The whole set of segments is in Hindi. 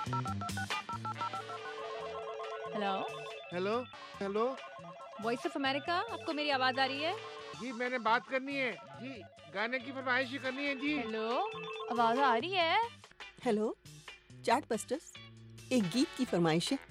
Hello. Hello hello voice of America, आपको मेरी आवाज आ रही है? जी, मैंने बात करनी है जी, गाने की फरमाइश ही करनी है जी। हेलो, आवाज आ रही है? हेलो, चैट बस्टर्स, एक गीत की फरमाइश है।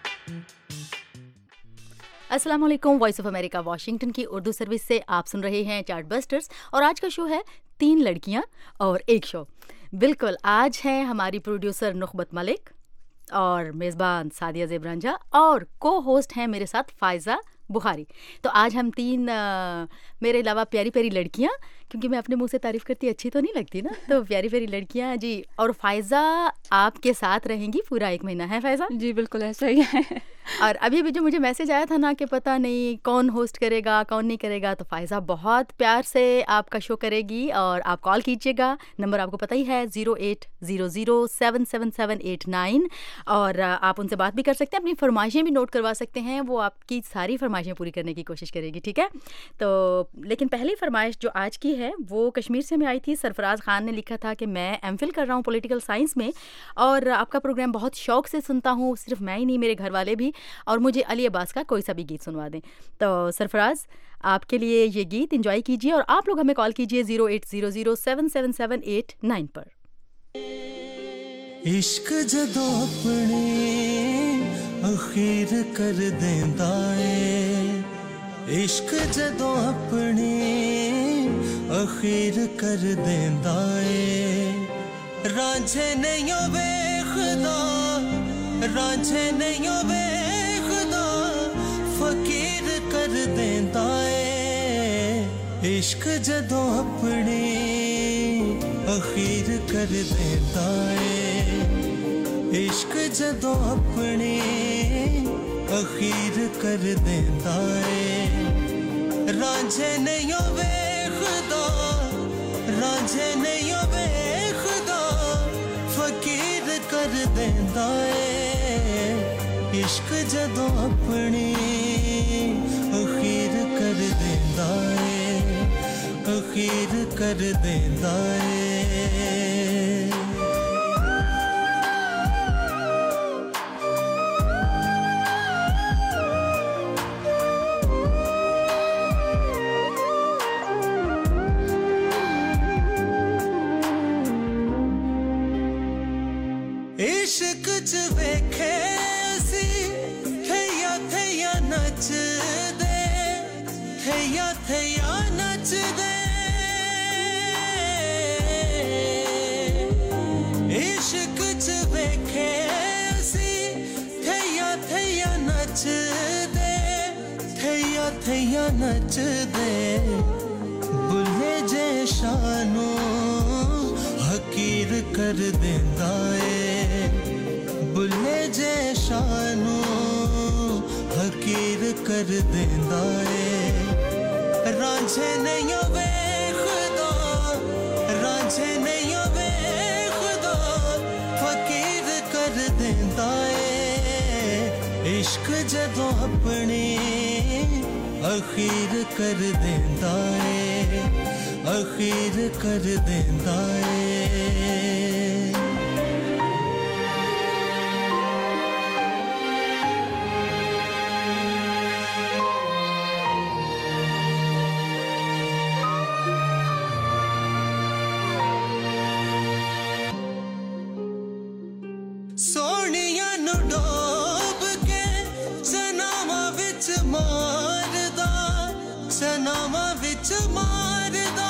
अस्सलाम वालेकुम। वॉइस ऑफ अमेरिका वाशिंगटन की उर्दू सर्विस से आप सुन रहे हैं चैट बस्टर्स और आज का शो है 3 लड़कियां और एक शो। बिल्कुल, आज हैं हमारी प्रोड्यूसर नुखबत मलिक और मेज़बान सादिया ज़ेबरांजा और को होस्ट हैं मेरे साथ फ़ायज़ा बुखारी। तो आज हम 3 मेरे अलावा प्यारी प्यारी लड़कियां, क्योंकि मैं अपने मुंह से तारीफ़ करती अच्छी तो नहीं लगती ना, तो प्यारी प्यारी लड़कियां जी। और फ़ायज़ा आपके साथ रहेंगी पूरा 1 महीना, है फ़ायज़ा? जी बिल्कुल ऐसा ही है। और अभी भी जो मुझे मैसेज आया था ना कि पता नहीं कौन होस्ट करेगा कौन नहीं करेगा, तो फ़ायज़ा बहुत प्यार से आपका शो करेगी और आप कॉल कीजिएगा। नंबर आपको पता ही है 0800777789 और आप उनसे बात भी कर सकते हैं, अपनी फरमाइशें भी नोट करवा सकते हैं, वो आपकी सारी फरमाइशें पूरी करने की कोशिश करेगी, ठीक है? तो लेकिन पहली फरमाइश जो आज की है वो कश्मीर से में आई थी। सरफराज खान ने लिखा था कि मैं एमफिल कर रहा हूँ पॉलिटिकल साइंस में और आपका प्रोग्राम बहुत शौक से सुनता हूँ, सिर्फ मैं ही नहीं मेरे घर वाले भी, और मुझे अली अब्बास का कोई सा भी गीत सुनवा दें। तो सरफराज, आपके लिए ये गीत एंजॉय कीजिए और आप लोग हमें कॉल कीजिए 0800777789 पर। इश्क जदों अपने अखीर कर देंदा है, इश्क जदों अपने अखीर कर देंदा है, रांझे नहीं वेखदा, रांझे नहीं वेखदा, फकीर कर देंदा है, इश्क जदों अपने अखीर कर देंदा है, इश्क जदों अपने अखीर कर देंदा है, रांझे नहीं वेखदा, रांझे नहीं वेखदा, फकीर कर देंदा है, इश्क जदों अपने अखीर कर देंदा है, अखीर कर देंदा है। इश्क च वेखे असी थैया थैया नचदे, थैया थैया नचदे, इश्क च वेखे असी थैया थैया नचदे, थैया थैया नचदे, बुल्ले जे शानो हकीर कर देंदा है, बुल्ले जे शानो हकीर कर देंदा है, रांझे नहीं वेखदा, रांझे नहीं वेखदा, फकीर कर देंदा है, इश्क जदों अपने अखीर कर देंदा है, अखीर कर देंदा है। सोनिया नु डोब के चनावा विच मारदा, चनावा विच मारदा,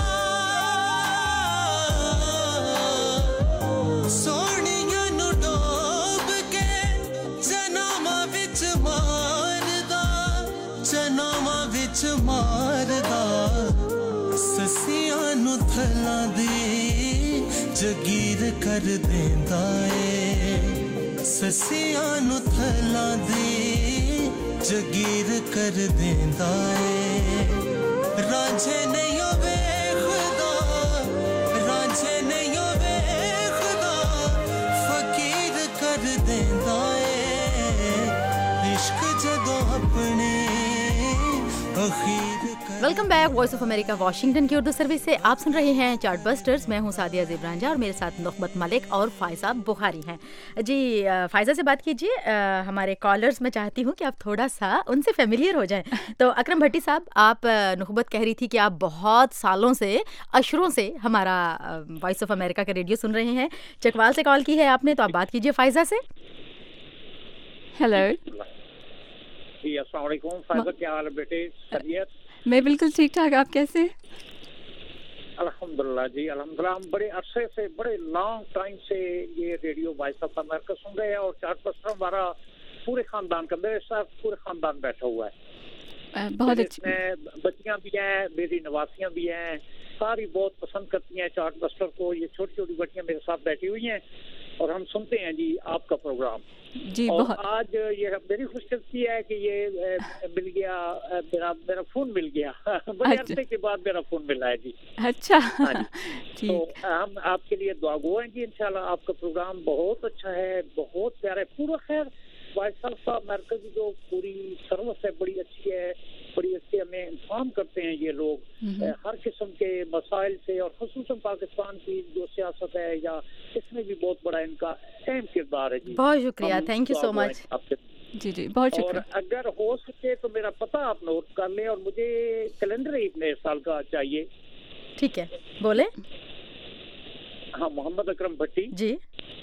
सोनिया नु डोब के चनावा विच मारदा, चनावा विच मारदा, ससियां नु थलां दी जगीर कर देंदा है, ससियां नु थलां दी जगीर कर देंदा है, रांझे नहीं वेखदा, रांझे नहीं वेखदा, फकीर कर देंदा है, इश्क जदों अपने welcome back voice of America Washington की उर्दू सर्विस से आप सुन रहे हैं चार्ट बस्टर्स। मैं हूं सादिया ज़ेबरांजा और मेरे साथ नुखबत मलिक और फ़ायज़ा बुखारी हैं जी। फ़ायज़ा से बात कीजिए। हमारे कॉलर्स मैं चाहती हूं कि आप थोड़ा सा उनसे फेमिलियर हो जाएं। तो अकरम भट्टी साहब, आप नुखबत कह रही थी कि आप बहुत सालों से, अशरों से हमारा वॉइस ऑफ अमेरिका का रेडियो सुन रहे हैं। चकवाल से कॉल की है आपने, तो आप बात कीजिए फ़ायज़ा से। हेलो जी, अस्सलाम वालेकुम। फ़ायज़ा, क्या हाल है बेटे? खैरियत? मैं बिल्कुल ठीक ठाक, आप कैसे? अल्हम्दुलिल्लाह जी, अल्हम्दुलिल्लाह। हम बड़े अरसे से, बड़े लॉन्ग टाइम से ये रेडियो वॉइस ऑफ अमेरिका सुन रहे हैं और चार्ट बस्टर हमारा पूरे खानदान का, मेरे साथ पूरे खानदान बैठा हुआ है। बहुत अच्छी। इसमें बच्चियां भी हैं, मेरी नवासियां भी हैं, सारी बहुत पसंद करती हैं चार्ट बस्टर को। ये छोटी छोटी बच्चियां मेरे साथ बैठी हुई हैं और हम सुनते हैं जी आपका प्रोग्राम जी। और बहुत आज ये मेरी खुशकिस्मती है कि ये मिल गया, मेरा फोन मिल गया। बड़े अच्छा। अरसे के बाद मेरा फोन मिला है जी। अच्छा हाँ जी। तो ठीक। हम आपके लिए दुआगो हैं जी। इंशाल्लाह आपका प्रोग्राम बहुत अच्छा है, बहुत प्यारा है। पूरा खैर वॉइस ऑफ अमेरिका की जो पूरी सर्विस है बड़ी अच्छी है, बड़ी अच्छी हमें इन्फॉर्म करते हैं ये लोग हर किस्म के मसाइल से, और खुसूसन पाकिस्तान की जो सियासत है या इसमें भी बहुत बड़ा इनका अहम किरदार है जी। बहुत शुक्रिया, हम थैंक यू सो दुआगो हैं मच। आपके। जी जी, बहुत और शुक्रिया। अगर हो सके तो मेरा पता आप नोट कर लें, और मुझे कैलेंडर एक नए साल का चाहिए। ठीक है, बोले। हाँ, मोहम्मद अकरम भट्टी जी,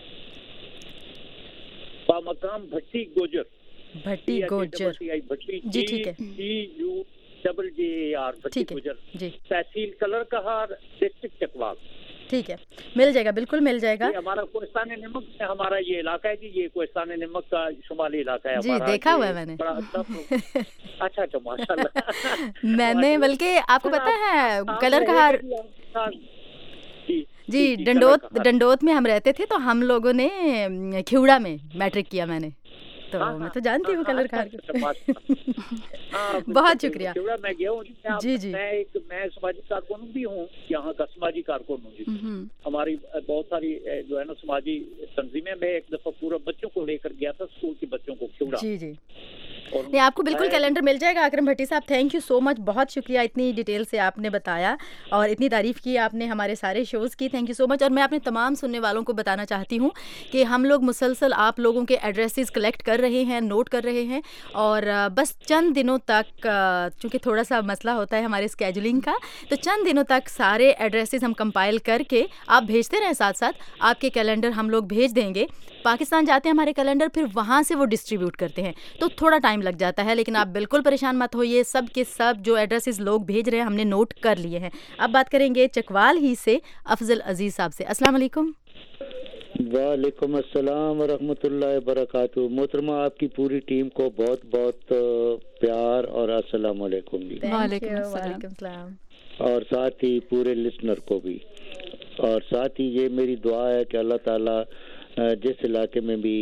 बामकाम भट्टी गोजर, भट्टी गोजर। भट्टी जी, ठीक है। GUJJAR भट्टी ठीक है गोजर, जी, तहसील कलर कहार, डिस्ट्रिक्ट चकवाल। ठीक है, मिल जाएगा, बिल्कुल मिल जाएगा। ये हमारा कोहिस्तान नमक में हमारा ये इलाका है जी। ये कोहिस्तान नमक का शुमाली इलाका है जी, हमारा। देखा हुआ है ये मैंने। बड़ा अच्छा अच्छा, माशाल्लाह। मैंने बल्कि आपको पता है आप कलर रहे कहार। जी, आप- जी जी, कलर डंडोत कहार। डंडोत में हम रहते थे, तो हम लोगों ने खिवड़ा में मैट्रिक किया मैंने, तो हाँ, मैं तो जानती हूँ कलर कहार अच्छा, अच्छा, माशाल्लाह। हाँ, बहुत शुक्रिया। शिवड़ा मैं गया हूँ जी, जी। मैं समाजी कारकुन भी हूँ, यहाँ का समाजी कारकुन हूँ जी। हमारी बहुत सारी जो है ना समाजी तंजीमें। मैं एक दफा पूरा बच्चों को लेकर गया था, स्कूल के बच्चों को खिवड़ा। जी जी, और नहीं, आपको बिल्कुल मैं- कैलेंडर मिल जाएगा। अकरम भट्टी साहब, थैंक यू सो मच, बहुत शुक्रिया, इतनी डिटेल से आपने बताया और इतनी तारीफ़ की आपने हमारे सारे शोज़ की। Thank you so much. और मैं अपने तमाम सुनने वालों को बताना चाहती हूँ कि हम लोग मुसलसल आप लोगों के एड्रेसेस कलेक्ट कर रहे हैं, नोट कर रहे हैं, और बस चंद दिनों तक, चूँकि थोड़ा सा मसला होता है हमारे स्केजुलिंग का, तो चंद दिनों तक सारे एड्रेसेस हम कंपाइल करके आप भेजते रहें, साथ साथ आपके कैलेंडर हम लोग भेज देंगे। पाकिस्तान जाते हैं हमारे कैलेंडर, फिर वहाँ से वो डिस्ट्रीब्यूट करते हैं, तो थोड़ा टाइम लग जाता है, लेकिन आप बिल्कुल परेशान मत होइए। सब के सब जो एड्रेसेस लोग भेज रहे हैं हमने नोट कर लिए हैं। अब बात करेंगे चकवाल ही से अफजल अजीज साहब से। अस्सलाम वालेकुम। वालेकुम अस्सलाम वरहमतुल्लाहि वबरकातुहू। मोहतरमा, आपकी पूरी टीम को बहुत बहुत प्यार और अस्सलाम वालेकुम जी। वालेकुम अस्सलाम। वालेकुम सलाम। और साथ ही पूरे लिसनर को भी, और साथ ही ये मेरी दुआ है कि अल्लाह ताला जिस इलाके में भी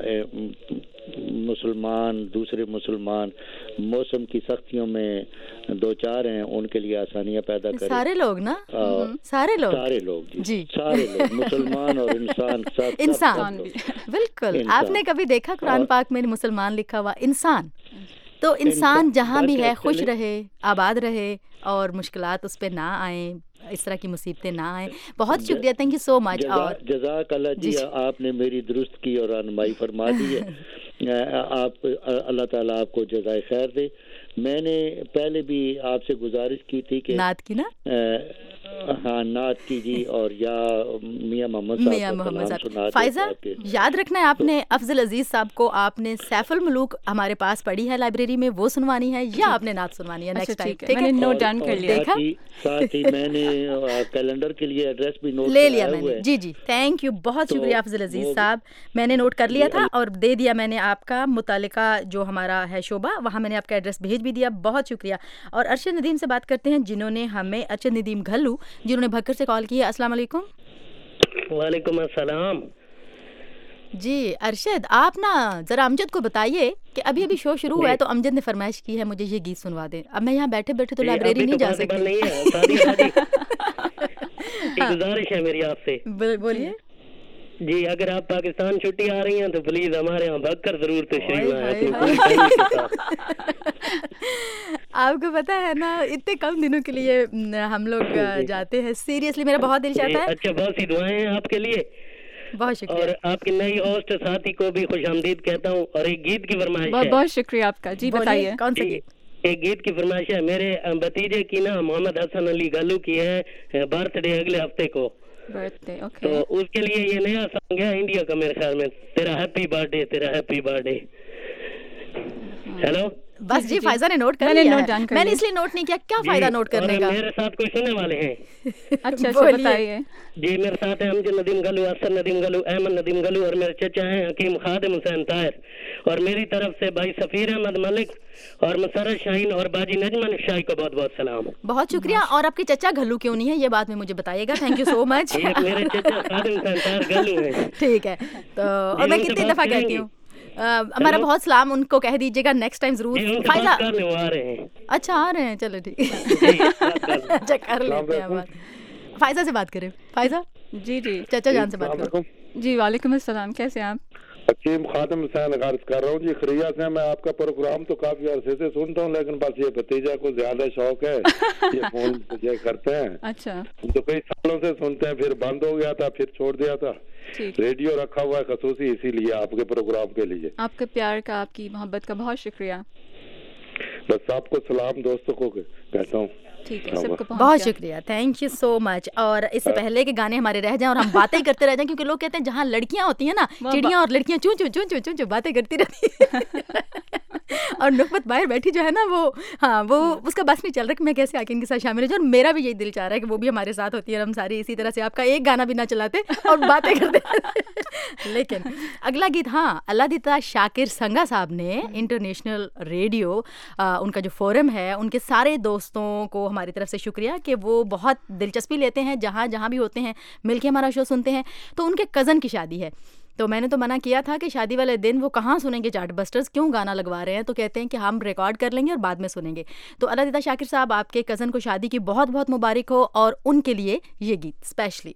मुसलमान, दूसरे मुसलमान मौसम की सख्तियों में दो चार हैं, उनके लिए आसानियां पैदा करें। सारे लोग ना, सारे लोग, सारे लोग जी। जी, सारे लोग, मुसलमान और इंसान, सब इंसान सब लोग। बिल्कुल। इंसान। आपने कभी देखा कुरान और- पाक में मुसलमान लिखा हुआ? इंसान। तो इंसान जहाँ भी है खुश actually- रहे, आबाद रहे और मुश्किलात उस पे ना आए, इस तरह की मुसीबतें ना आए। बहुत शुक्रिया, थैंक यू सो मच। और जज़ाक अल्लाह जी, जी। आपने मेरी दुरुस्त की और रहनुमाई फरमा दी है। आप, अल्लाह ताला आपको जज़ाए खैर दे। मैंने पहले भी आपसे गुजारिश की थी कि नात की ना, हाँ, नात की जी, और या मियाँ मोहम्मद मियाँ साहब का मोहम्मद कलाम साहब। सुना दे फायजा, ताकि- याद रखना है आपने अफजल अजीज साहब को, आपने सैफुल मुलूक हमारे पास पढ़ी है लाइब्रेरी में, वो सुनवानी है या आपने नात सुनवानी है अच्छा, नेक्स्ट टाइम, ठीक है, ठीक मैंने है? नोट और- डाउन कर और लिया। देखा? साथ ही मैंने कैलेंडर के लिए एड्रेस भी नोट ले लिया कराया हुआ मैंने। है। जी जी, थैंक यू, बहुत तो शुक्रिया अफजल अजीज वो- साहब। मैंने नोट कर लिया जी, था और दे दिया मैंने आपका मुतालिका जो हमारा है शोबा, वहाँ मैंने आपका एड्रेस भेज भी दिया। बहुत शुक्रिया। और अरशद नदीम से बात करते हैं, जिन्होंने हमें, अरशद नदीम घल्लू, जिन्होंने भक्कर से कॉल की है। अस्सलाम वालेकुम। वालेकुम अस्सलाम। जी अरशद, आप ना जरा अमजद को बताइए कि अभी अभी शो शुरू हुआ है, तो अमजद ने फरमाइश की है मुझे ये गीत सुनवा दें। अब मैं यहाँ बैठे बैठे तो लाइब्रेरी नहीं जा सकती। नहीं है सादिया जी, एक गुजारिश है मेरी आपसे। बोलिए। जी, अगर आप पाकिस्तान छुट्टी आ रही हैं तो प्लीज हमारे यहाँ भगकर जरूर तशरीफ हाय, लाएं अपनी हाय, पूरी फैमिली के साथ। आपको पता है ना, इतने कम दिनों के लिए हम लोग जाते हैं। सीरियसली मेरा बहुत दिल चाहता है। अच्छा, बहुत सी दुआएं हैं आपके लिए। बहुत शुक्रिया। और आपकी नई होस्ट साथी को भी खुशामदीद कहता हूँ। और एक गीत की फरमाइश है। बहुत शुक्रिया आपका। जी बताइए, कौन सा गीत? एक गीत की फरमाइश है। मेरे भतीजे की ना मोहम्मद हसन अली गल्लू की है बर्थडे अगले हफ्ते को। Birthday, okay. तो उसके लिए ये नया सॉन्ग है इंडिया का, मेरे ख्याल में, तेरा हैप्पी बर्थडे, तेरा हैप्पी बर्थडे। हेलो, बस जी, फायजा ने नोट कर मैंने लिया नोट है। डाउन कर मैंने लिया। इसलिए नोट नहीं किया, क्या फायदा नोट करने का। मेरे साथ कोई सुनने वाले हैं। अच्छा बोलिए। बताइए। जी, मेरे साथ है अमजद नदीम गलू, असर नदीम गलू, अहमद नदीम गलू, और मेरे चचा हैं हकीम खादिम हुसैन ताहिर, और मेरी तरफ से भाई सफीर अहमद मलिक और मसरत शाहीन और बाजी नजमन शाही को बहुत बहुत सलाम। बहुत शुक्रिया। और आपके चचा घल्लू क्यों नहीं है, ये बात में मुझे बताइएगा। Thank you so much. ये मेरे चचा खादिम हुसैन ताहिर गलू हैं। ठीक है। तो और मैं कितनी दफा कहती हूँ, हमारा बहुत सलाम उनको कह दीजिएगा नेक्स्ट टाइम जरूर। फायजा, वो आ रहे हैं। अच्छा आ रहे हैं, चलो ठीक है। अच्छा कर लेते हैं बात। फायजा से बात करें। फायजा जी जी चचा जान से बात करो। जी वालेकुम अस्सलाम, कैसे हैं आप? हकीम खादिम हुसैन अर्ज कर रहा हूँ जी, खरिया से। मैं आपका प्रोग्राम तो काफी अरसे से सुनता हूँ, लेकिन बस ये भतीजा को ज्यादा शौक है, ये फोन ये करते हैं। अच्छा, तो कई सालों से सुनते हैं, फिर बंद हो गया था, फिर छोड़ दिया था। रेडियो रखा हुआ है खसूसी इसीलिए आपके प्रोग्राम के लिए। आपके प्यार का, आपकी मोहब्बत का बहुत शुक्रिया। बस आपको सलाम दोस्तों को कहता हूँ। ठीक है, सबको बहुत शुक्रिया, थैंक यू सो मच। और इससे पहले के गाने हमारे रह जाएं और हम बातें करते रह जाएं, क्योंकि लोग कहते हैं जहाँ लड़कियां होती हैं ना, चिड़ियां और लड़कियां चू चू चू चू चू चू बातें करती रहती है। और नुकबत बाहर बैठी जो है ना, वो हाँ वो उसका बस नहीं चल रहा कि मैं कैसे आके इनके साथ शामिल हो जाऊँ। और मेरा भी यही दिल चाह रहा है कि वो भी हमारे साथ होती है, हम सारी इसी तरह से आपका एक गाना भी ना चलाते और बातें करते। लेकिन अगला गीत, हाँ, अल्लाह शाकिर संगा साहब ने इंटरनेशनल रेडियो, उनका जो फोरम है, उनके सारे दोस्तों को हमारी तरफ से शुक्रिया कि वो बहुत दिलचस्पी लेते हैं, जहाँ जहाँ भी होते हैं मिलके हमारा शो सुनते हैं। तो उनके कज़न की शादी है, तो मैंने तो मना किया था कि शादी वाले दिन वो कहाँ सुनेंगे चार्ट बस्टर्स, क्यों गाना लगवा रहे हैं। तो कहते हैं कि हम रिकॉर्ड कर लेंगे और बाद में सुनेंगे। तो अल्लाह शाकिर साहब, आपके कज़न को शादी की बहुत बहुत मुबारक हो, और उनके लिए ये गीत स्पेशली।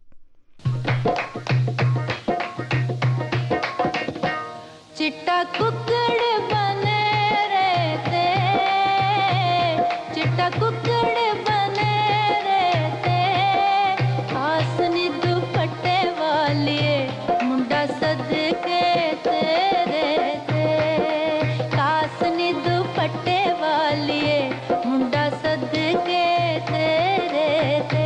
चिट्टा कुकड़ बने रहते, चिट्टा कुकड़ बने रहते, आसनी दुपट्टे वाले मुंडा सदके तेरे थे, कासनी दुपट्टे वाले मुंडा सदके तेरे थे।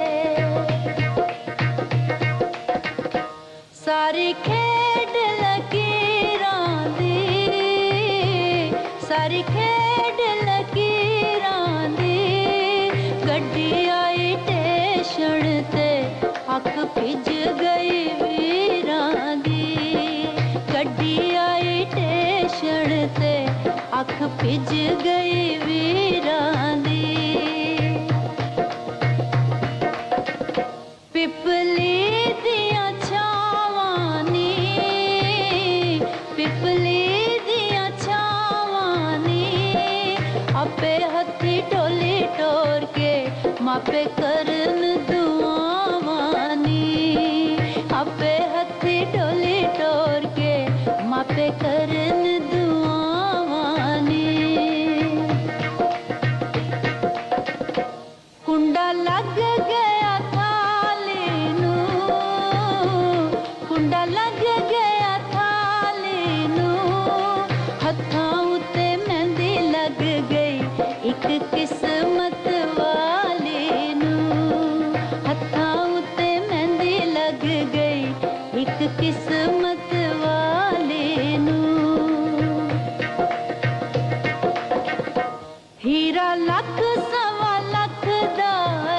सारी खेड लकीरां दी, सारी खेड लकीरां दी, गड्डी आई टेशन ते अख भिज गई वीरां दी, गड्डी आई टेशन ते अख भिज गई वीरां दी। पिपली दियां छावां नी, पिपली दियां छावां नी, आपे हत्थी टोली टोर के मापे करन दुआवां नी, आपे हत्थी टोली टोर के मापे करन दुआवां नी। कुंडा लग गया थाली नू, कुंडा लग गया थाली नू, हत्थां उत्ते मेहंदी लग गई एक किस्मत वाली नू, हत्थां उत्ते मेहंदी लग गई एक किस्मत वाली नू। हीरा लख सवा लख दा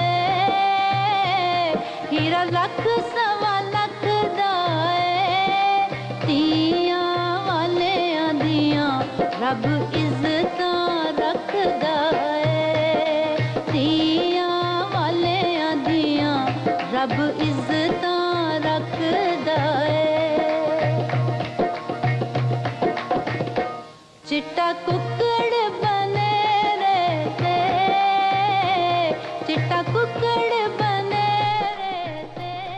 है, हीरा लख सवा लख दा है, तियां वालियां दियां रब इज्जतां रखदा है, तियां वालियां दियां रब इज्जतां रखदा है। चिट्टा कुकड़ बने रहते, चिट्टा कुकड़ बने रहते।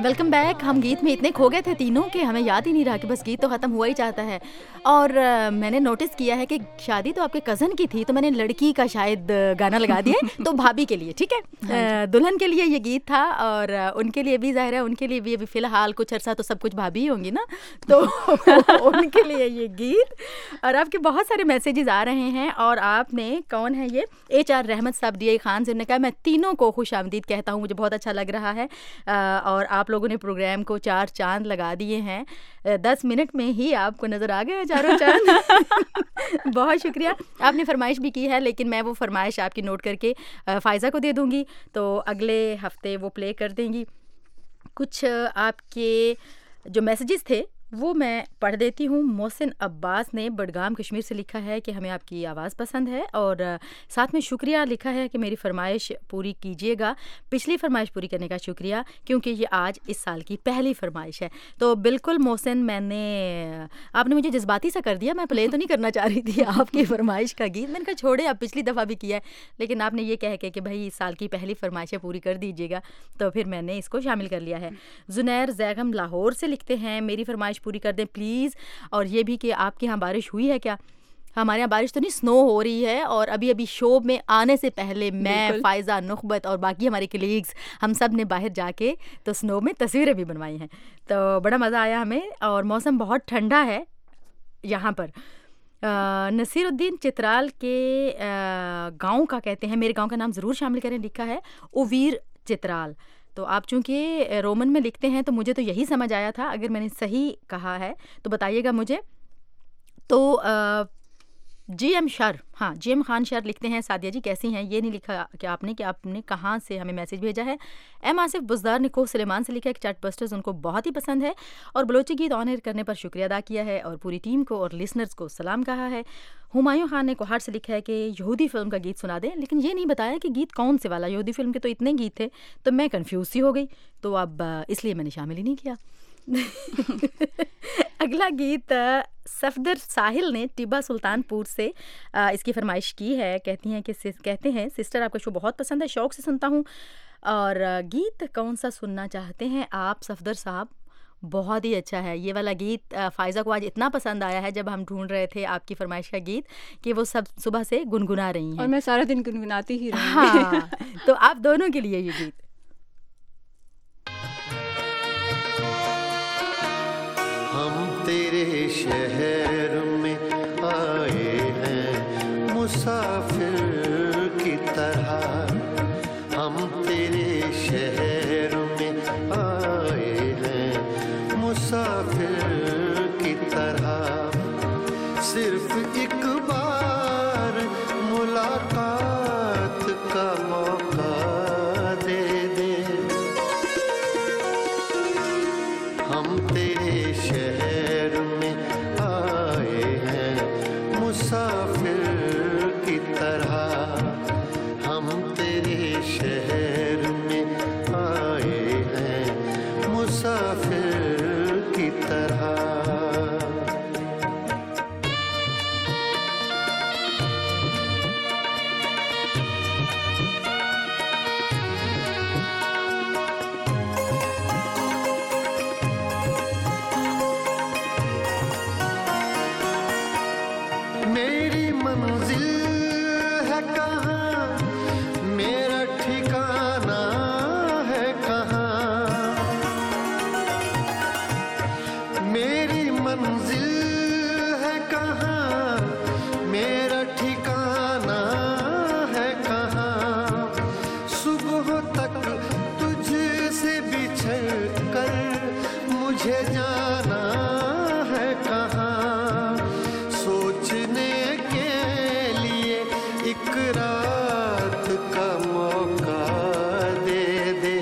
Welcome back. हम गीत में इतने खो गए थे तीनों के हमें याद ही नहीं रहा कि बस गीत तो ख़त्म हुआ ही चाहता है। और मैंने नोटिस किया है कि शादी तो आपके कज़न की थी, तो मैंने लड़की का शायद गाना लगा दिया तो भाभी के लिए, ठीक है, दुल्हन के लिए ये गीत था और उनके लिए भी ज़ाहिर है, उनके लिए भी अभी फ़िलहाल कुछ अरसा तो सब कुछ भाभी ही होंगी ना, तो उनके लिए ये गीत। और आपके बहुत सारे मैसेजेस आ रहे हैं और आपने कौन है ये HR रहमत साहब DI खान से, उन्होंने कहा मैं तीनों को खुश आमदीद कहता हूँ, मुझे बहुत अच्छा लग रहा है। और आप लोगों ने प्रोग्राम को 4 चांद लगा दिए हैं, 10 मिनट में ही आपको नज़र आ गया चारों चांद। बहुत शुक्रिया। आपने फरमाइश भी की है, लेकिन मैं वो फरमाइश आपकी नोट करके फ़ायज़ा को दे दूँगी, तो अगले हफ्ते वो प्ले कर देंगी। कुछ आपके जो मैसेजेस थे वो मैं पढ़ देती हूँ। मोहसिन अब्बास ने बडगाम कश्मीर से लिखा है कि हमें आपकी आवाज़ पसंद है और साथ में शुक्रिया लिखा है कि मेरी फरमाइश पूरी कीजिएगा। पिछली फरमाइश पूरी करने का शुक्रिया, क्योंकि ये आज इस साल की पहली फरमाइश है। तो बिल्कुल मोहसिन, आपने मुझे जज्बाती सा कर दिया, मैं प्ले तो नहीं करना चाह रही थी आपकी फरमाइश का गीत, मैंने कहा छोड़े, अब पिछली दफ़ा भी किया है, लेकिन आपने ये कह के कि भाई इस साल की पहली फरमाइश है, पूरी कर दीजिएगा, तो फिर मैंने इसको शामिल कर लिया है। जुनैर जैगम लाहौर से लिखते हैं, मेरी फरमाइश पूरी कर दें प्लीज़, और ये भी कि आपके यहाँ बारिश हुई है क्या? हमारे यहाँ बारिश तो नहीं, स्नो हो रही है। और अभी अभी शो में आने से पहले मैं, फ़ायज़ा, नुखबत और बाकी हमारे कलीग्स, हम सब ने बाहर जाके तो स्नो में तस्वीरें भी बनवाई हैं, तो बड़ा मज़ा आया हमें। और मौसम बहुत ठंडा है यहाँ पर। नसीरुद्दीन चित्राल के गांव का कहते हैं, मेरे गांव का नाम ज़रूर शामिल करें, लिखा है उवीर चित्राल। तो आप चूँकि रोमन में लिखते हैं तो मुझे तो यही समझ आया था, अगर मैंने सही कहा है तो बताइएगा मुझे। तो GM शर, हाँ GM खान शर लिखते हैं, सादिया जी कैसी हैं, ये नहीं लिखा कि आपने कहाँ से हमें मैसेज भेजा है। M आसिफ बुज़दार ने को सुलेमान से लिखा है कि चार्ट बस्टर्स उनको बहुत ही पसंद है और बलोची गीत ऑन एयर करने पर शुक्रिया अदा किया है और पूरी टीम को और लिसनर्स को सलाम कहा है। हुमायूं खान ने कोहार से लिखा है कि यहूदी फिल्म का गीत सुना दें, लेकिन ये नहीं बताया कि गीत कौन से वाला। यहूदी फिल्म के तो इतने गीत थे तो मैं कंफ्यूज सी हो गई, तो अब इसलिए मैंने शामिल ही नहीं किया। अगला गीत सफदर साहिल ने टिब्बा सुल्तानपुर से इसकी फरमाइश की है। कहते हैं सिस्टर आपका शो बहुत पसंद है, शौक से सुनता हूँ। और गीत कौन सा सुनना चाहते हैं आप सफदर साहब? बहुत ही अच्छा है ये वाला गीत। फ़ायज़ा को आज इतना पसंद आया है जब हम ढूंढ रहे थे आपकी फरमाइश का गीत कि वो सब सुबह से गुनगुना रही हैं, और मैं सारा दिन गुनगुनाती ही रही। हाँ, तो आप दोनों के लिए ये गीत। हम तेरे शहर में आए हैं मुसाफिर की तरह, हम तेरे शहर में आए हैं मुसाफिर की तरह, सिर्फ एक बार मुलाकात का मौका दे दे। हम तेरे शहर में आए हैं मुसाफिर की तरह, हम तेरे शहर में आए हैं मुसाफिर की तरह। मेरी मंजिल है कहाँ, मेरा ठिकाना है कहाँ, मेरी मंजिल है कहाँ, मेरा ठिकाना है कहाँ, सुबह तक तुझसे बिछड़ कर मुझे जाना है कहाँ, सोचने के लिए एक रात का मौका दे दे।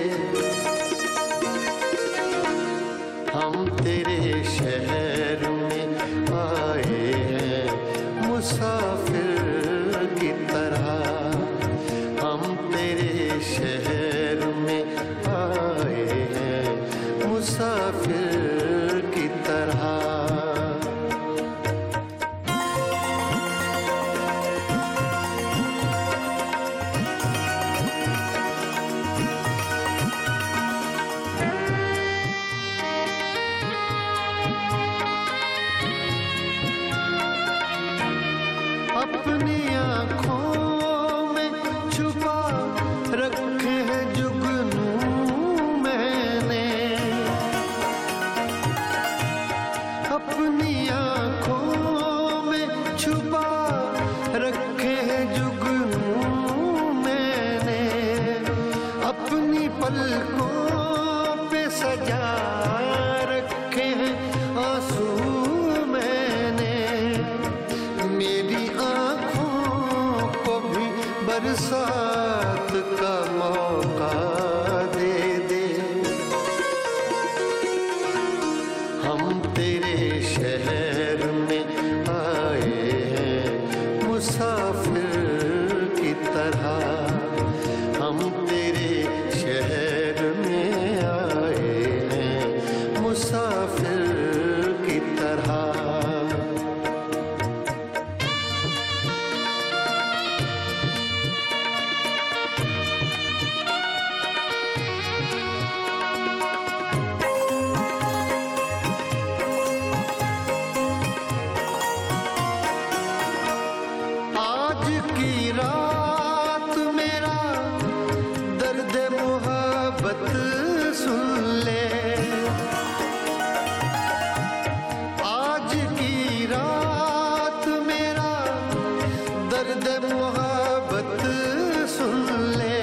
हम तेरे शहर में आए हैं मुसाफिर की तरह, हम तेरे शहर में आए हैं मुसाफिर की तरह। अपनी आँखों में छुपा रखे हैं जुगनू मैंने, अपनी पलकों पे सजा रखे हैं आंसू मैंने, मेरी आँखों को भी बरसात का मौका दे दे, हम तेरे शहर में आए हैं मुसाफिर की तरह, हम तेरे शहर में आए हैं मुसाफिर की तरह। आज की रात मेरा दर्द मोहब्बत सुन ले, आज की रात मेरा दर्द मोहब्बत सुन ले,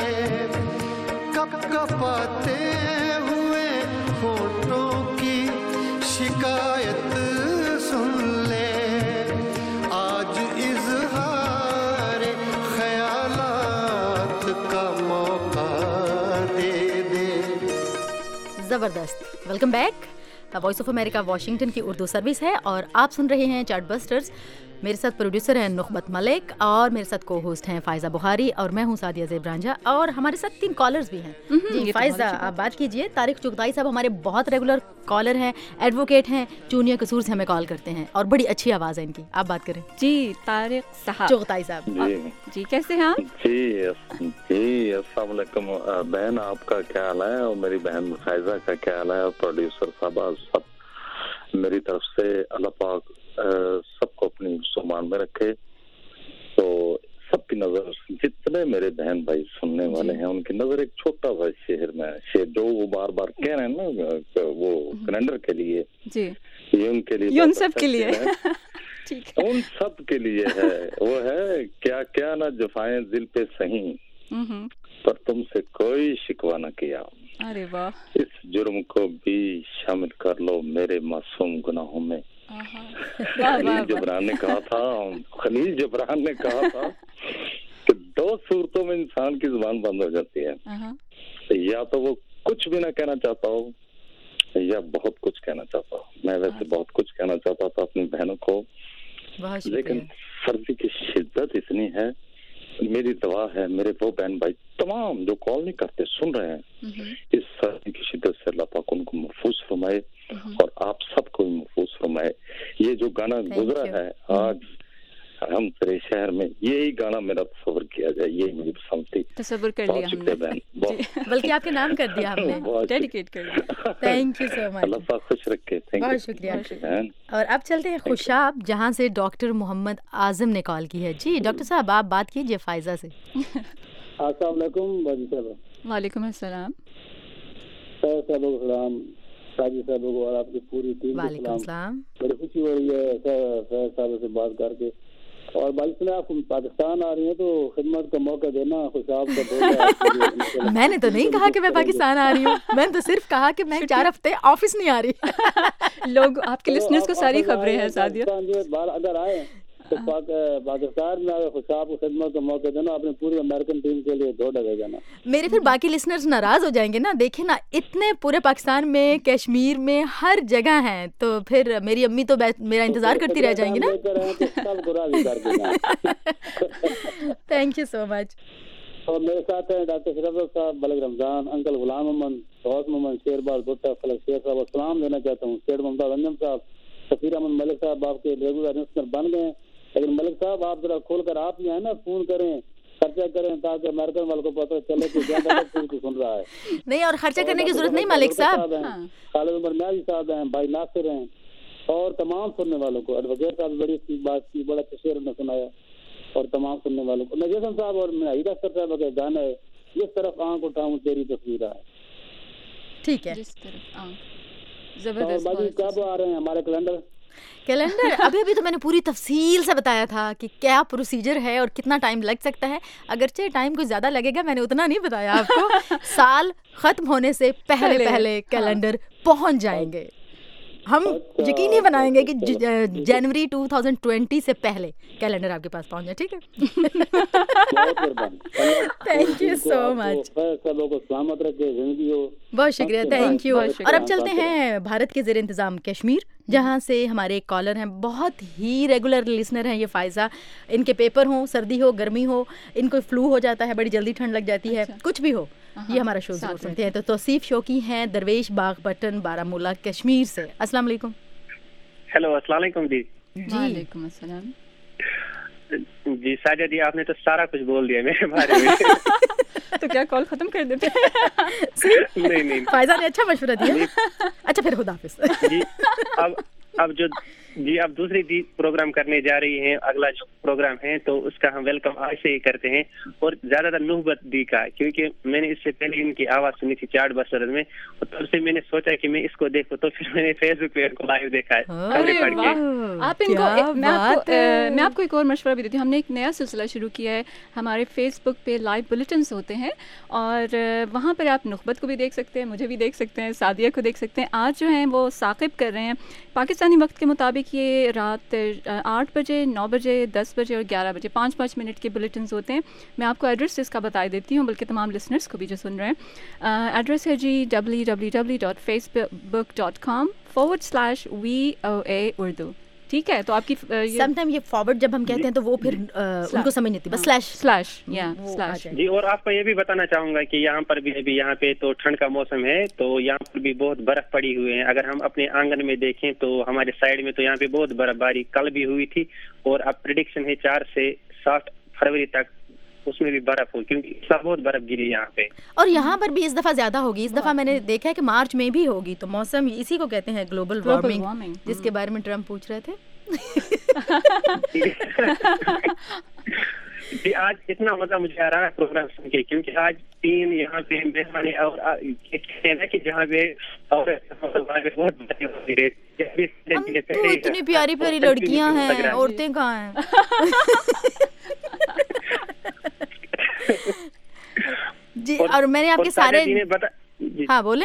कप कपाते हुए होठों की शिकायत सुन ले, आज इजहार ख्यालात का मौका दे दे। जबरदस्त। Welcome back. Voice of America Washington की उर्दू सर्विस है और आप सुन रहे हैं चार्ट बस्टर्स। मेरे साथ प्रोड्यूसर हैं नुखबत मलिक और मेरे साथ को होस्ट हैं फायजा बुखारी और मैं हूं सादिया ज़ेब रांझा और हमारे साथ 3 कॉलर्स भी हैं। जी फायजा, आप बात कीजिए। तारिक चुगताई साहब हमारे बहुत रेगुलर कॉलर हैं, एडवोकेट हैं, चूनिया कसूर से हमें कॉल करते हैं और बड़ी अच्छी आवाज़ है इनकी। आप बात करें। जी तारिक साहब चुगताई साहब जी कैसे हैं आप? जी अस्सलाम वालेकुम बहन, आपका क्या हाल है और मेरी बहन फायजा का क्या हाल है और प्रोड्यूसर साहब सब मेरी तरफ से अल्लाह पाक सबको अपनी सुमान में रखे। तो सबकी नजर, जितने मेरे बहन भाई सुनने वाले हैं उनकी नजर एक छोटा सा शेर में, शेर जो वो बार बार कह रहे हैं ना वो कैलेंडर के लिए जी, ये उनके लिए, ये उन सब के लिए ठीक है, उन सब के लिए है। वो है क्या क्या ना जफाएं दिल पे सही, पर तुमसे कोई शिकवा न किया। अरे वाह, इस जुर्म को भी शामिल कर लो मेरे मासूम गुनाहों में। खलील जबरान ने कहा था, खलील जबरान ने कहा था कि 2 सूरतों में इंसान की जुबान बंद हो जाती है, या तो वो कुछ भी ना कहना चाहता हो या बहुत कुछ कहना चाहता हो। मैं वैसे बहुत कुछ कहना चाहता था अपनी बहनों को, लेकिन सर्दी की शिद्दत इतनी है। मेरी दुआ है मेरे वो बहन भाई तमाम जो कॉल नहीं करते सुन रहे हैं, इस सर्दी की शिद्दत से अल्लाह पाक उनको महफूज फरमाए और आप सबको महफूज फरमाए। ये जो गाना गुजरा है आज हम तेरे शहर में, यही गाना मेरा तस्वर किया जाए, ये मुझे पसंद थी। तस्वर कर लिया हमने, बल्कि आपके नाम कर दिया हमने, डेडिकेट कर दिया। Thank you so much, Allah पाक खुश रखे। बहुत शुक्रिया। और अब चलते हैं खुशाब, जहाँ से डॉक्टर मोहम्मद आजम ने कॉल की है। जी डॉक्टर साहब आप बात कीजिए फायजा से। अस्सलाम वालेकुम बाजी साहब। वालेकुम अस्सलाम। साजी साहब को और आपकी पूरी टीम को सलाम। बड़ी खुशी हो रही है फैज साहब से बात करके। और बाजी सुना आप पाकिस्तान आ रही हैं तो खिदमत का मौका देना खुशाब का। मैंने तो नहीं कहा कि मैं पाकिस्तान आ रही हूँ, मैंने तो सिर्फ कहा कि मैं 4 हफ्ते ऑफिस नहीं आ रही। लोग आपके लिसनर्स को सारी खबरें हैं सादिया। अगर आए तो पाकिस्तान में खुशाब को खिदमत का मौका देना, अपनी पूरी अमेरिकन टीम के लिए दौड़ लगे जाना। मेरे फिर बाकी लिसनर्स नाराज हो जाएंगे ना, देखे ना इतने पूरे पाकिस्तान में, कश्मीर में, हर जगह हैं, तो फिर मेरी अम्मी तो मेरा इंतजार करती रह जाएंगी ना। Thank you so much. और मेरे साथ हैं डॉक्टर शरफ साहब, मलिक रमजान, अंकल गुलाम मोहम्मद, फौज मोहम्मद, शेरबाज भुट्टा, फलक शेर साहब सलाम देना चाहता हूँ। शेर मुमताज अंजम साहब, सफीर अहमद मलिक साहब आपके रेगुलर लिसनर बन गए, लेकिन मलिक साहब आप जरा खोल कर आप जो है ना फोन करें, खर्चा करें, ताकि अमेरिकन वालों को पता चले कि ज्यादा सुन रहा है। नहीं, और खर्चा करने की जरूरत नहीं मलिक साहब। खालिद उमर न्याजी साहब हैं, भाई नासिर हैं, और तमाम सुनने वालों को, एडवोकेट साहब बड़ी अच्छी बात की, बड़ा अच्छा शेर ने सुनाया, और तमाम सुनने वालों को नजीर साहब और हीरा साहब का गाना है, जिस तरफ आंख उठाऊं तेरी तस्वीर है। ठीक है, जबरदस्त। बाकी कब आ रहे हैं हमारे कैलेंडर? कैलेंडर अभी तो मैंने पूरी तफसील से बताया था कि क्या प्रोसीजर है और कितना टाइम लग सकता है। अगरचे टाइम कुछ ज़्यादा लगेगा, मैंने उतना नहीं बताया आपको। साल ख़त्म होने से पहले पहले कैलेंडर पहुंच जाएंगे। हम यकीन नहीं बनाएंगे कि जनवरी 2020 से पहले कैलेंडर आपके पास पहुंच जाए। ठीक है, थैंक यू सो मच, सबों को सलामत रखे, जिंदगी हो। बहुत शुक्रिया, थैंक यू। और अब चलते हैं भारत के ज़ेर इंतज़ाम कश्मीर, जहाँ से हमारे एक कॉलर हैं, बहुत ही रेगुलर लिसनर हैं ये फ़ायज़ा। इनके पेपर हो, सर्दी हो, गर्मी हो, इनको फ्लू हो जाता है, बड़ी जल्दी ठंड लग जाती है, कुछ भी हो, ये हमारा शो जरूर सुनते हैं। तो तौसीफ शौकी हैं दरवेश बाग बटन बारामूला कश्मीर से। अस्सलाम वालेकुम। हेलो, अस्सलाम वालेकुम दी। वालेकुम अस्सलाम। जी साजा जी, आपने तो सारा कुछ बोल दिया मेरे बारे में। तो क्या कॉल खत्म कर देते हैं? नहीं, फायजा ने अच्छा मशवरा दिया। अच्छा फिर खुदा हाफिज़। जी अब दूसरी दी प्रोग्राम करने जा रही हैं, अगला जो प्रोग्राम है तो उसका हम वेलकम आज से ही करते हैं, और ज्यादातर नुहबत दी का, क्योंकि मैंने इससे पहले इनकी आवाज सुनी थी चार्ट बस्टर्स में, और तब से मैंने सोचा कि मैं इसको देखूं, तो फिर मैंने फेसबुक पे इनको लाइव देखा है। अरे वाह, आप इनको मैं आपको एक और मशवरा भी देती हूँ। हमने एक नया सिलसिला शुरू किया है, हमारे फेसबुक पे लाइव बुलेटिन्स होते हैं, और वहाँ पर आप नुखबत को भी देख सकते हैं, मुझे भी देख सकते हैं, सादिया को देख सकते हैं। आज जो है वो साकिब कर रहे हैं पाकिस्तानी वक्त के मुताबिक, ये रात 8 बजे, 9 बजे, 10 बजे और 11 बजे 5-5 मिनट के बुलेटिन्स होते हैं। मैं आपको एड्रेस इसका बता देती हूँ, बल्कि तमाम लिसनर्स को भी जो सुन रहे हैं। एड्रेस है जी www.facebook.com/VOA Urdu। ठीक है, तो आपकी समटाइम ये फॉरवर्ड जब हम कहते हैं तो वो फिर उनको समझ नहीं आती, बस स्लैश स्लैश। जी, और आपको ये भी बताना चाहूंगा कि यहाँ पर भी अभी यहाँ पे तो ठंड का मौसम है, तो यहाँ पर भी बहुत बर्फ पड़ी हुई है। अगर हम अपने आंगन में देखें तो हमारे साइड में तो यहाँ पे बहुत बर्फबारी कल भी हुई थी, और अब प्रेडिक्शन है 4 से 7 फरवरी तक उसमें भी बर्फ हो, क्योंकि बहुत बर्फ गिरी यहाँ पे। और यहाँ पर भी इस दफा ज्यादा होगी। इस दफा मैंने देखा है कि मार्च में भी होगी। तो मौसम इसी को कहते हैं ग्लोबल वार्मिंग, जिसके बारे में ट्रम्प पूछ रहे थे। जी, आज इतना मजा मुझे आ रहा है प्रोग्राम सुन के, क्योंकि आज 3 यहाँ पे मेहमानी और कहते हैं ना कि जहाँ पे और बहुत बातें होती है। तो इतनी प्यारी प्यारी लड़कियां हैं, औरतें कहाँ हैं? जी, और मैंने आपके सारे हाँ बोले।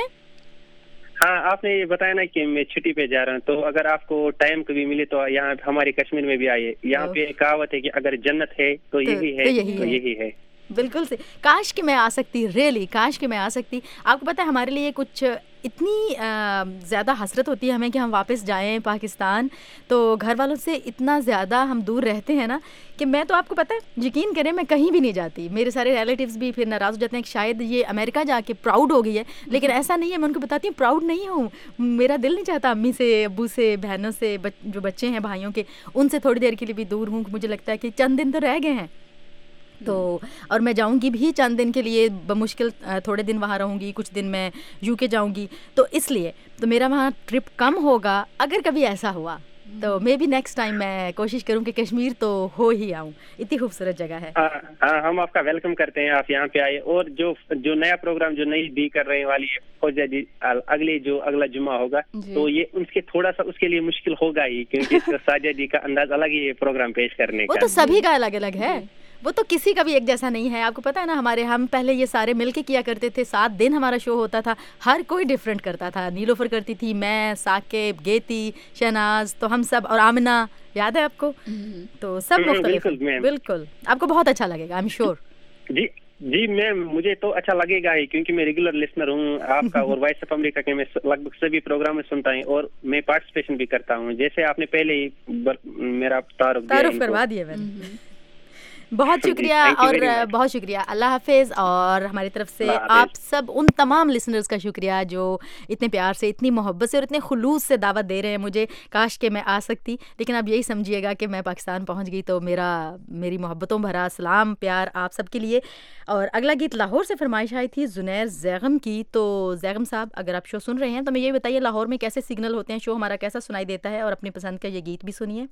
हाँ, आपने ये बताया ना कि मैं छुट्टी पे जा रहा हूँ, तो अगर आपको टाइम कभी मिले तो यहाँ हमारे कश्मीर में भी आइए। यहाँ पे कहावत है कि अगर जन्नत है तो यही है, तो यही है। बिल्कुल से, काश कि मैं आ सकती, रियली काश कि मैं आ सकती। आपको पता है हमारे लिए कुछ इतनी ज़्यादा हसरत होती है हमें कि हम वापस जाएं पाकिस्तान, तो घर वालों से इतना ज़्यादा हम दूर रहते हैं ना कि मैं तो आपको पता है, यकीन करें, मैं कहीं भी नहीं जाती। मेरे सारे रिलेटिव्स भी फिर नाराज़ हो जाते हैं कि शायद ये अमेरिका जाके प्राउड हो गई है, लेकिन ऐसा नहीं है। मैं उनको बताती हूँ प्राउड नहीं हूँ, मेरा दिल नहीं चाहता अम्मी से, अब्बू से, बहनों से, जो बच्चे हैं भाइयों के, उनसे थोड़ी देर के लिए भी दूर हूँ। मुझे लगता है कि चंद दिन तो रह गए हैं, तो और मैं जाऊंगी भी चंद दिन के लिए, बमुश्किल थोड़े दिन वहाँ रहूंगी, कुछ दिन मैं यूके जाऊंगी, तो इसलिए तो मेरा वहाँ ट्रिप कम होगा। अगर कभी ऐसा हुआ तो मे बी नेक्स्ट टाइम मैं कोशिश करूँ कि कश्मीर तो हो ही आऊँ, इतनी खूबसूरत जगह है। हाँ, हम आपका वेलकम करते हैं, आप यहाँ पे आए। और जो नया प्रोग्राम जो नई दी कर रहे वाली है फौजिया जी, अगला जुम्मा होगा, तो ये उनके थोड़ा सा उसके लिए मुश्किल होगा ही, क्योंकि साजिया जी का अंदाज अलग ही है प्रोग्राम पेश करने का। वो तो सभी का अलग अलग है, वो तो किसी का भी एक जैसा नहीं है। आपको पता है ना, हम पहले ये सारे मिलके किया करते थे, 7 दिन हमारा शो होता था, हर कोई डिफरेंट करता था। नीलोफर करती थी, मैं, साकिब, गेती, शहनाज, तो हम सब, और आमिना, याद है आपको? तो सब मुख्तलिफ। बिल्कुल, आपको बहुत अच्छा लगेगा, आई एम श्योर। जी मैम, मुझे तो अच्छा लगेगा ही, क्योंकि मैं रेगुलर लिसनर हूँ आपका, और वॉइस ऑफ अमेरिका के मैं लगभग सभी प्रोग्राम में सुनता हूँ, और मैं पार्टिसिपेशन भी करता हूँ। जैसे आपने पहले ही मेरा तारुफ करवा दिया मैंने। बहुत शुक्रिया, और बहुत शुक्रिया, अल्लाह हाफिज़। और हमारी तरफ से आप सब उन तमाम लिसनर्स का शुक्रिया जो इतने प्यार से, इतनी मोहब्बत से और इतने खुलूस से दावत दे रहे हैं मुझे। काश के मैं आ सकती, लेकिन आप यही समझिएगा कि मैं पाकिस्तान पहुंच गई, तो मेरी मोहब्बतों भरा सलाम प्यार आप सब के लिए। और अगला गीत लाहौर से फरमाइश आई थी ज़ुनैर ज़ैगम की। तो ज़ैगम साहब, अगर आप शो सुन रहे हैं तो मैं ये बताइए, लाहौर में कैसे सिग्नल होते हैं, शो हमारा कैसा सुनाई देता है, और अपनी पसंद का ये गीत भी सुनिए।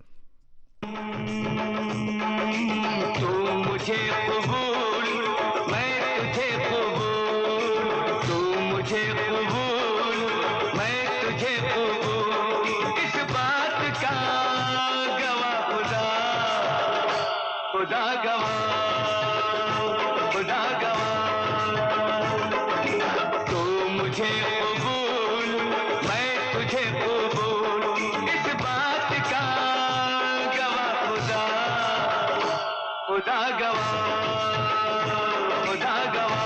मुझे कबूल, मैं तुझे कबूल, तू मुझे कबूल, मैं तुझे कबूल, इस बात का गवा खुदा खुदा गवा खुदा गवा तू मुझे कबूल मैं तुझे कबूल इस बात का गवा खुदा खुदा गवा खुदा गवा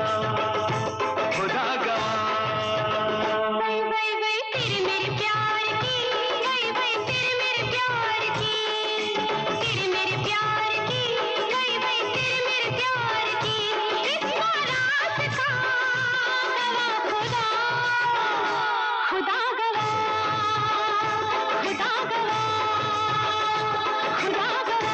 खुदा गवा वही वही वही तेरे मेरे प्यार की वही वही तेरे मेरे प्यार की तेरे मेरे प्यार की वही वही तेरे मेरे प्यार की इस बारात का गवा खुदा खुदा गवा खुदा गवा खुदा गवा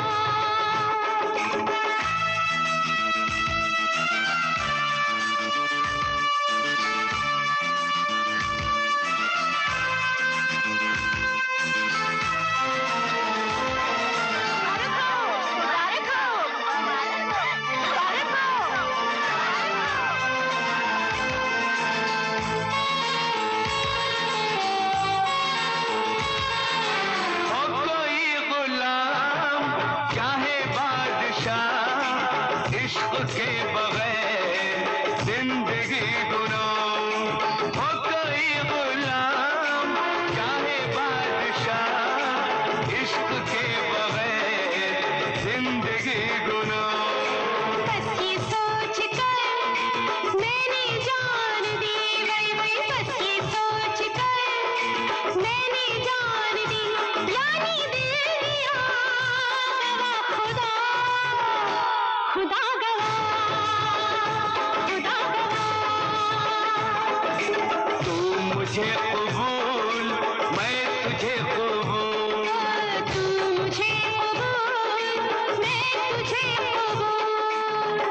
हो कोई गुलाम चाहे बादशाह इश्क के बगैर जिंदगी गुनाह हो कोई गुलाम चाहे बादशाह इश्क के बगैर जिंदगी गुनाह बस ये सोच कर मैंने जान दी वही वही बस ये सोच कर मैंने जान दी यानी दिल दिया गवा खुदा खुदा गवा खुदा गवा तू मुझे कबूल मैं तुझे कबूल तू मुझे कबूल मैं तुझे कबूल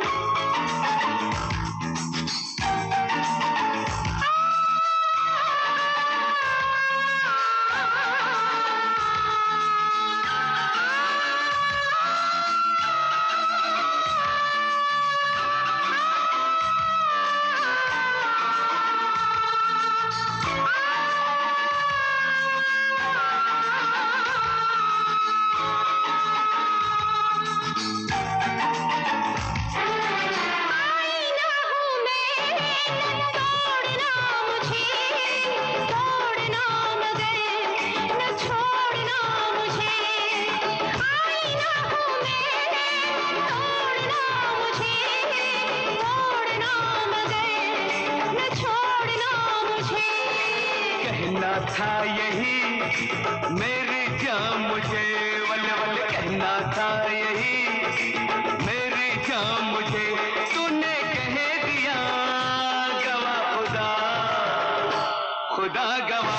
आईना हूँ मैं तोड़ना मुझे तोड़ना मगर न छोड़ना मुझे आईना हूँ मैं तोड़ना मुझे तोड़ना मगर न छोड़ना मुझे कहना था यही मेरी जान मुझे वल वल कहना था यही मेरी जान मुझे तूने कह दिया गवा खुदा खुदा गवा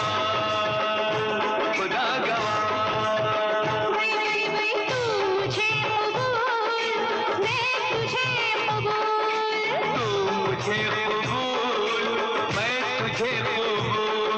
खुदा गवा वही वही वही तू मुझे कबूल मैं तुझे कबूल तू मुझे कबूल मैं तुझे कबूल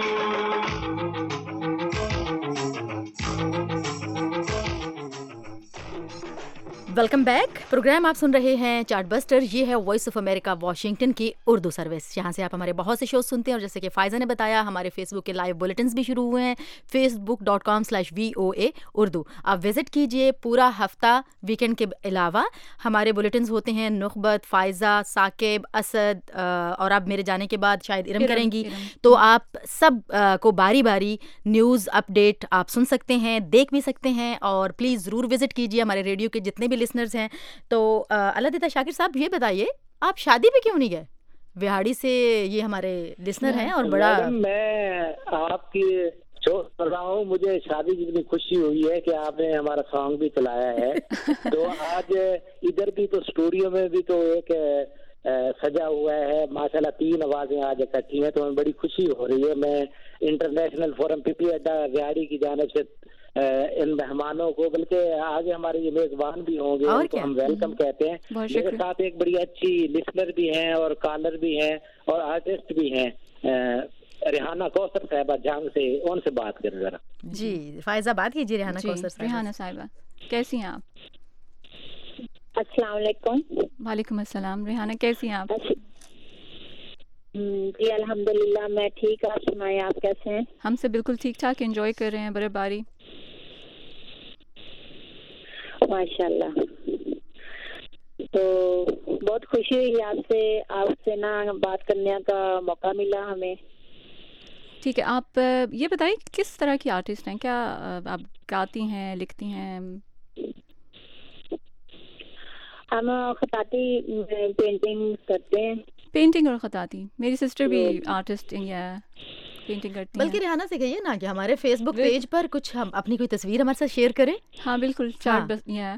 वेलकम बैक। प्रोग्राम आप सुन रहे हैं चार्ट बस्टर। ये है वॉइस ऑफ अमेरिका वाशिंगटन की उर्दू सर्विस, जहाँ से आप हमारे बहुत से शोज सुनते हैं। और जैसे कि फ़ायज़ा ने बताया, हमारे फेसबुक के लाइव बुलेटिन्स भी शुरू हुए हैं, facebook.com/VOA उर्दू। आप विजिट कीजिए। पूरा हफ्ता वीकेंड के अलावा हमारे बुलेटिन्स होते हैं। नुखबत, फ़ायज़ा, साकिब, असद और अब मेरे जाने के बाद शायद इरम करेंगी। तो आप सब को बारी बारी न्यूज़ अपडेट आप सुन सकते हैं, देख भी सकते हैं। और प्लीज़ ज़रूर विजिट कीजिए हमारे रेडियो के जितने भी लिसनर्स हैं। तो अल्लाह देता शाकिर साहब, ये बताइए आप शादी पे क्यों नहीं गए? विहाड़ी से ये हमारे लिसनर हैं और बड़ा मैं आपकी शो कर रहा हूँ। मुझे शादी की इतनी खुशी हुई है कि आपने हमारा सॉन्ग भी चलाया है। तो आज इधर भी तो स्टूडियो में भी तो एक सजा हुआ है माशाल्लाह, 3 आवाजें आज इकट्ठी हैं, तो हमें बड़ी खुशी हो रही है। मैं इंटरनेशनल फोरम पीपी अड्डा रिहाड़ी की जानिब से इन मेहमानों को, बल्कि आगे हमारे ये मेजबान भी होंगे, उनको हम वेलकम कहते हैं। मेरे साथ एक बड़ी अच्छी लिसनर भी हैं और कॉलर भी हैं और आर्टिस्ट भी हैं, रेहाना कौसर साहिबा जंग से, उनसे बात करें जरा। जी फ़ायज़ा बात कीजिए रेहाना कौसर साहिबा। रेहाना साहिबा कैसी हैं आप? अस्सलाम वालेकुम। वालेकुम अस्सलाम। रेहाना कैसी हैं आप? जी अल्हम्दुलिल्लाह मैं ठीक। आप सुनाएं, आप कैसे हैं? हमसे बिल्कुल ठीक ठाक, एंजॉय कर रहे हैं बर्फबारी। माशाल्लाह। तो बहुत खुशी हुई आपसे ना बात करने का मौका मिला हमें। ठीक है, आप ये बताइए किस तरह की आर्टिस्ट हैं? क्या आप गाती हैं, लिखती हैं? हम खताती पेंटिंग करते हैं। पेंटिंग और खताती, मेरी सिस्टर भी आर्टिस्ट या पेंटिंग करती बल्कि रेहाना से कहिए ना कि हमारे फेसबुक पेज पर कुछ हम अपनी कोई तस्वीर हमारे साथ शेयर करें। हाँ बिल्कुल, चार्ट बस या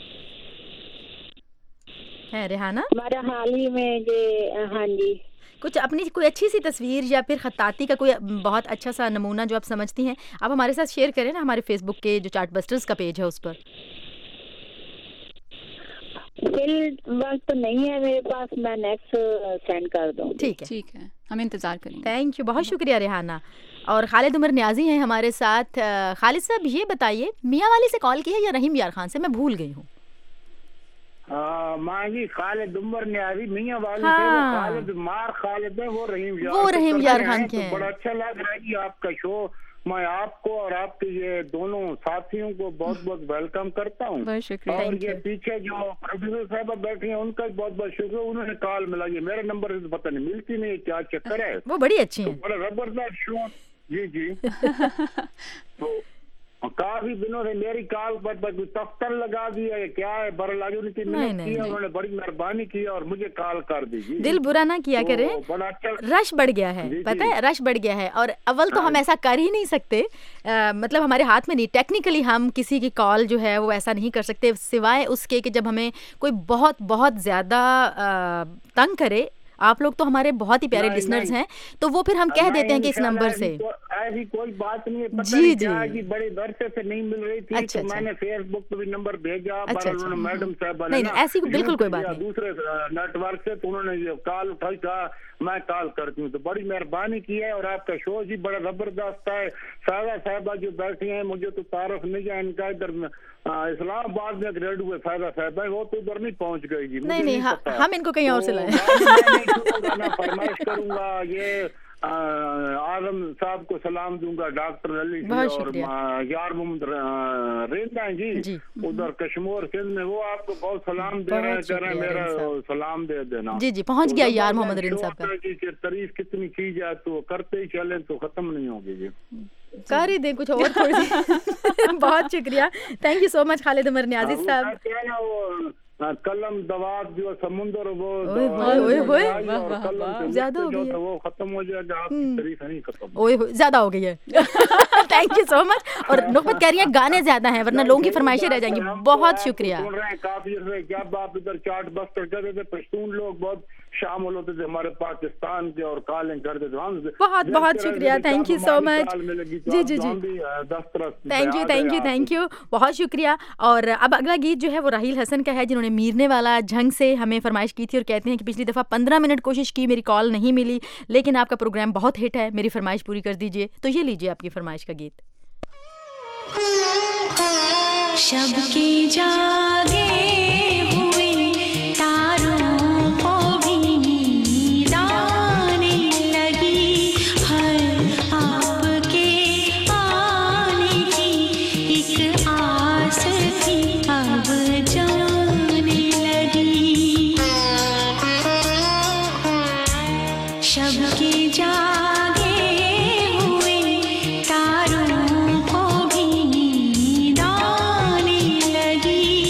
है रेहाना। हमारा हाल ही में ये, हाँ जी, कुछ अपनी कोई अच्छी सी तस्वीर या फिर खताती का कोई बहुत अच्छा सा नमूना जो आप समझती हैं, आप हमारे साथ शेयर करें ना हमारे फेसबुक के जो चार्ट बस्टर्स का पेज है उस पर। वक्त नहीं है मेरे पास, मैं नेक्स्ट सेंड कर दूँ। ठीक है, ठीक है, हम इंतजार करेंगे। थैंक यू, बहुत शुक्रिया रेहाना। और खालिद उमर न्याजी हैं हमारे साथ। खालिद साहब ये बताइए, मियाँ वाली से कॉल की है या रहीम यार खान से? मैं भूल गई हूँ। माँ जी खालिद उमर न्याजी मियाँ वाली हाँ। से, वो खालिद मार खालिद है, वो रहीम यार खान के हैं। बड़ा अच्छा लग रहा है कि आपका शो। मैं आपको और आपके ये दोनों साथियों को बहुत बहुत वेलकम करता हूँ। और ये पीछे जो प्रोड्यूसर साहब बैठे हैं उनका बहुत बहुत शुक्रिया, उन्होंने कॉल मिला। ये मेरा नंबर पता नहीं मिलती नहीं, क्या चक्कर है। वो बड़ी अच्छी है, बड़ा जबरदस्त शो। जी जी। तो काफी दिनों से मेरी कॉल पर कोई दफ्तर लगा दिया है, क्या है बरलागी उनकी मिन्नत की, उन्होंने बड़ी मेहरबानी की और मुझे कॉल कर दीजिए। दिल बुरा ना किया तो करें, बड़ा अच्छा रश बढ़ गया है। पता है, रश बढ़ गया है। और अव्वल तो हम ऐसा कर ही नहीं सकते, मतलब हमारे हाथ में नहीं, टेक्निकली हम किसी की कॉल जो है वो ऐसा नहीं कर सकते, सिवाय उसके कि जब हमें कोई बहुत बहुत ज्यादा तंग करे। आप लोग तो हमारे बहुत ही प्यारे लिसनर्स हैं, तो वो फिर हम कह देते हैं कि इस नंबर से। ऐसी कोई बात नहीं है, पता जी नहीं जी क्या कि बड़े वर्षे से नहीं मिल रही थी। अच्छा, तो मैंने फेसबुक पे भी नंबर भेजा, मैडम साहब नहीं ऐसी बिल्कुल कोई बात नहीं। दूसरे नेटवर्क से, तो उन्होंने ये कॉल उठाई, कहा मैं कॉल करती हूँ, तो बड़ी मेहरबानी की है। और आपका शो जी बड़ा जबरदस्त है। सादा साहबा जो बैठी हैं, मुझे तो तारुफ नहीं है इनका। इधर इस्लामाबाद में एक रेडियो है सादा साहबा, वो तो उधर नहीं पहुँच गई जी। नहीं हम इनको कहीं और से लाए। फरमाइश करूंगा, ये आजम साहब को सलाम दूंगा, डॉक्टर अली जी और यार मोहम्मद रेंदा जी उधर कश्मीर सिंध में, वो आपको बहुत सलाम दे रहे हैं, कह रहे हैं मेरा सलाम दे देना। जी जी पहुंच गया यार मोहम्मद रेंदा साहब का। तारीफ कितनी की जाए तो करते ही चलें तो खत्म नहीं होगी जी। कर ही दे कुछ और थोड़ी। बहुत शुक्रिया, thank you so much Khalid Umar Niazi साहब। कलम दवाब जो समुंदर वो ज्यादा हो गई है, वो खत्म हो जाएगा, आपकी तारीफ नहीं खत्म। ओए ज्यादा हो गई है। Thank you so much. और नुकबत कह रही है गाने ज्यादा हैं वरना लोगों की फरमाइशें रह जाएंगी। बहुत शुक्रिया। काफी जब आप इधर चार्ट बस्टर करते थे, पश्तून लोग बहुत शामिल होते थे हमारे पाकिस्तान के और कॉलिंग करते थे। बहुत बहुत शुक्रिया, थैंक यू सो मच। जी जी जी थैंक यू बहुत शुक्रिया। और अब अगला गीत जो है वो राहील हसन का है, जिन्होंने मीरने वाला झंग से हमें फरमाइश की थी और कहते हैं कि पिछली दफ़ा 15 मिनट कोशिश की, मेरी कॉल नहीं मिली, लेकिन आपका प्रोग्राम बहुत हिट है, मेरी फरमाइश पूरी कर दीजिए। तो ये लीजिए आपकी फरमाइश का गीत। शब की जागे हुए तारों को भी नींद आने लगी, हर आपके आने की एक आस थी अब जाने लगी। शब की जागे हुए तारों को भी नींद आने लगी,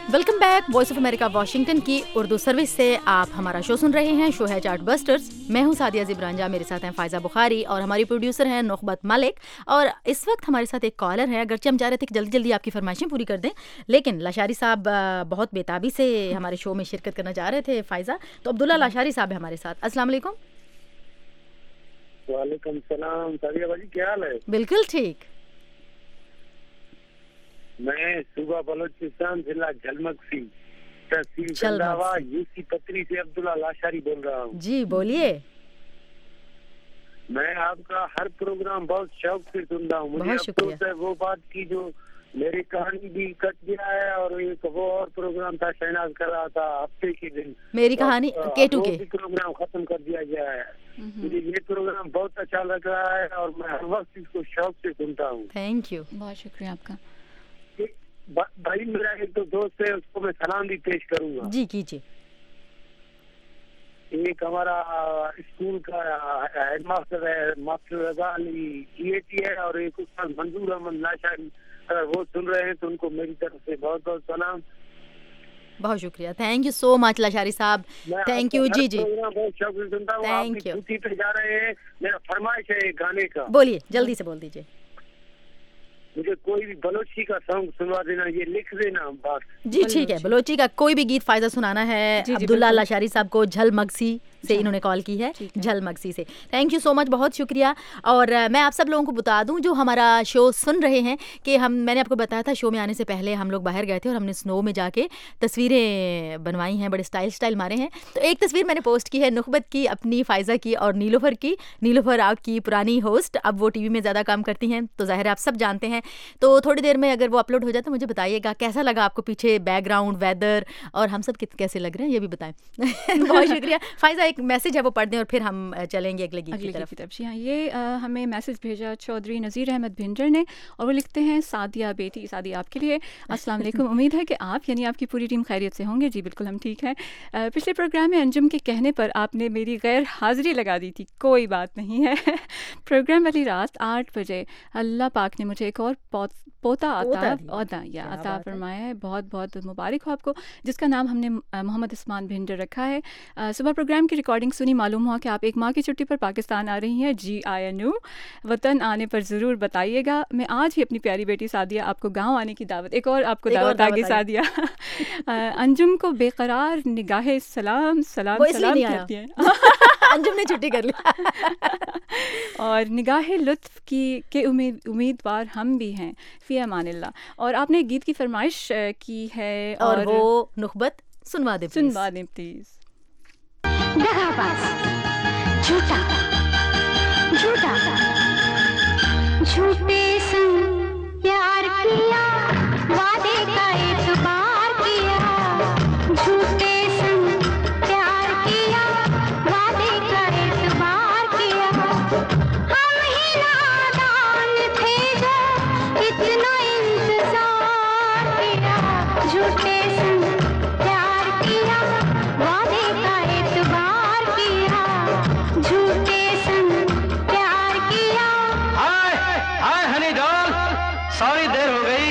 welcome back voice of America Washington की उर्दू सर्विस से आप हमारा शो सुन रहे हैं। शो है चार्ट बस्टर्स। मैं हूं सादिया ज़िब्रांजा, मेरे साथ हैं फ़ायज़ा बुखारी और हमारी प्रोड्यूसर हैं नुखबत मलिक। और इस वक्त हमारे साथ एक कॉलर है। अगरचे हम चाह रहे थे कि जल्दी जल्दी आपकी फरमाइशें पूरी कर दें, लेकिन लाशारी साहब बहुत बेताबी से हमारे शो में शिरकत करना चाह रहे थे फ़ायज़ा, तो अब्दुल्ला लाशारी साहब है हमारे साथ। अस्सलाम वालेकुम। वालेकुम सलाम। सादिया बाजी क्या हाल है? बिल्कुल ठीक। मैं सूबा बलोचिस्तान जिला झलमगसी तहसील चंदावा यूसी पत्री से अब्दुल्ला लाशारी बोल रहा हूँ। जी बोलिए। मैं आपका हर प्रोग्राम बहुत शौक से सुनता हूँ। मुझे अफसोस है वो बात की जो मेरी कहानी भी कट गया है, और एक वो और प्रोग्राम था शहनाज कर रहा था हफ्ते के दिन, मेरी कहानी केटू के प्रोग्राम खत्म कर दिया गया है। मुझे ये प्रोग्राम बहुत अच्छा लग रहा है और मैं हर वक्त इसको शौक से सुनता हूँ। थैंक यू, बहुत शुक्रिया आपका। भाई मेरा एक तो दोस्त है, उसको मैं सलाम भी पेश करूंगा। जी कीजिए। एक हमारा स्कूल का हेडमास्टर है मास्टर रजा अली GAT है, और एक उसका मंजूर अहमद लाशारी, अगर वो सुन रहे हैं तो उनको मेरी तरफ से बहुत बहुत सलाम। बहुत शुक्रिया, thank you so much Lashari साहब, थैंक यू। जी जी बहुत शौक से सुनता हूँ। Thank you. छुट्टी पे जा रहे हैं, मेरा फरमाइश है गाने का। बोलिए, जल्दी से बोल दीजिए। मुझे कोई भी बलोची का सॉन्ग सुनवा देना, ये लिख देना बात। जी ठीक है, बलोची का कोई भी गीत फ़ायज़ा सुनाना है अब्दुल्ला लाशारी साहब को। झलमगसी से इन्होंने कॉल की है, झलमगसी से। थैंक यू सो मच, बहुत शुक्रिया। और मैं आप सब लोगों को बता दूं जो हमारा शो सुन रहे हैं कि मैंने आपको बताया था शो में आने से पहले हम लोग बाहर गए थे और हमने स्नो में जाके तस्वीरें बनवाई हैं, बड़े स्टाइल मारे हैं। तो एक तस्वीर मैंने पोस्ट की है नुखबत की, अपनी फ़ायज़ा की और नीलोफर की। नीलोफर आपकी पुरानी होस्ट, अब वो TV में ज़्यादा काम करती हैं, तो ज़ाहिर है आप सब जानते हैं। तो थोड़ी देर में अगर वो अपलोड हो जाए तो मुझे बताइएगा कैसा लगा आपको, पीछे बैकग्राउंड, वेदर और हम सब कैसे लग रहे हैं, ये भी बताएं। बहुत शुक्रिया। फ़ायज़ा एक मैसेज है वो पढ़ दें और फिर हम चलेंगे अगले गीत की तरफ। जी हाँ, ये हमें मैसेज भेजा चौधरी नज़ीर अहमद भिंडर ने, और वो लिखते हैं सादिया बेटी, सादिया आपके लिए अस्सलाम वालेकुम। उम्मीद है कि आप यानी आपकी पूरी टीम खैरियत से होंगे। जी बिल्कुल हम ठीक हैं। पिछले प्रोग्राम में अंजुम के कहने पर आपने मेरी गैर हाजिरी लगा दी थी, कोई बात नहीं है। प्रोग्राम वाली रात 8 बजे अल्लाह पाक ने मुझे एक और पोता अता फरमाया है। बहुत बहुत मुबारक हो आपको, जिसका नाम हमने मोहम्मद उस्मान भिंडर रखा है। सुबह प्रोग्राम की रिकॉर्डिंग सुनी, मालूम हुआ कि आप एक माह की छुट्टी पर पाकिस्तान आ रही हैं। GINU वतन आने पर ज़रूर बताइएगा। मैं आज ही अपनी प्यारी बेटी सादिया आपको गांव आने की दावत, एक और आपको दावत आ गई सादिया। अंजुम को बेकरार निगाहे सलाम सलाम सलाम कहती हैं। अंजुम ने छुट्टी कर ली। और निगाहे लुत्फ के उम्मीदवार हम भी हैं, फ़ी अमानिल्लाह। और आपने गीत की फरमाइश की है और वो नुखबत सुनवा दें प्लीज़। दगाबाज, झूठा झूठा झूठे संग प्यार किया, वादे का एतबार किया। झूठे संग प्यार किया, वादे का एतबार किया। हम ही नादान थे जो इतना इंतजार किया। झूठे संग प्यार किया, वादे का एतबार किया। झूठे संग प्यार किया। हाय हाय हनी डॉल, सॉरी देर हो गई।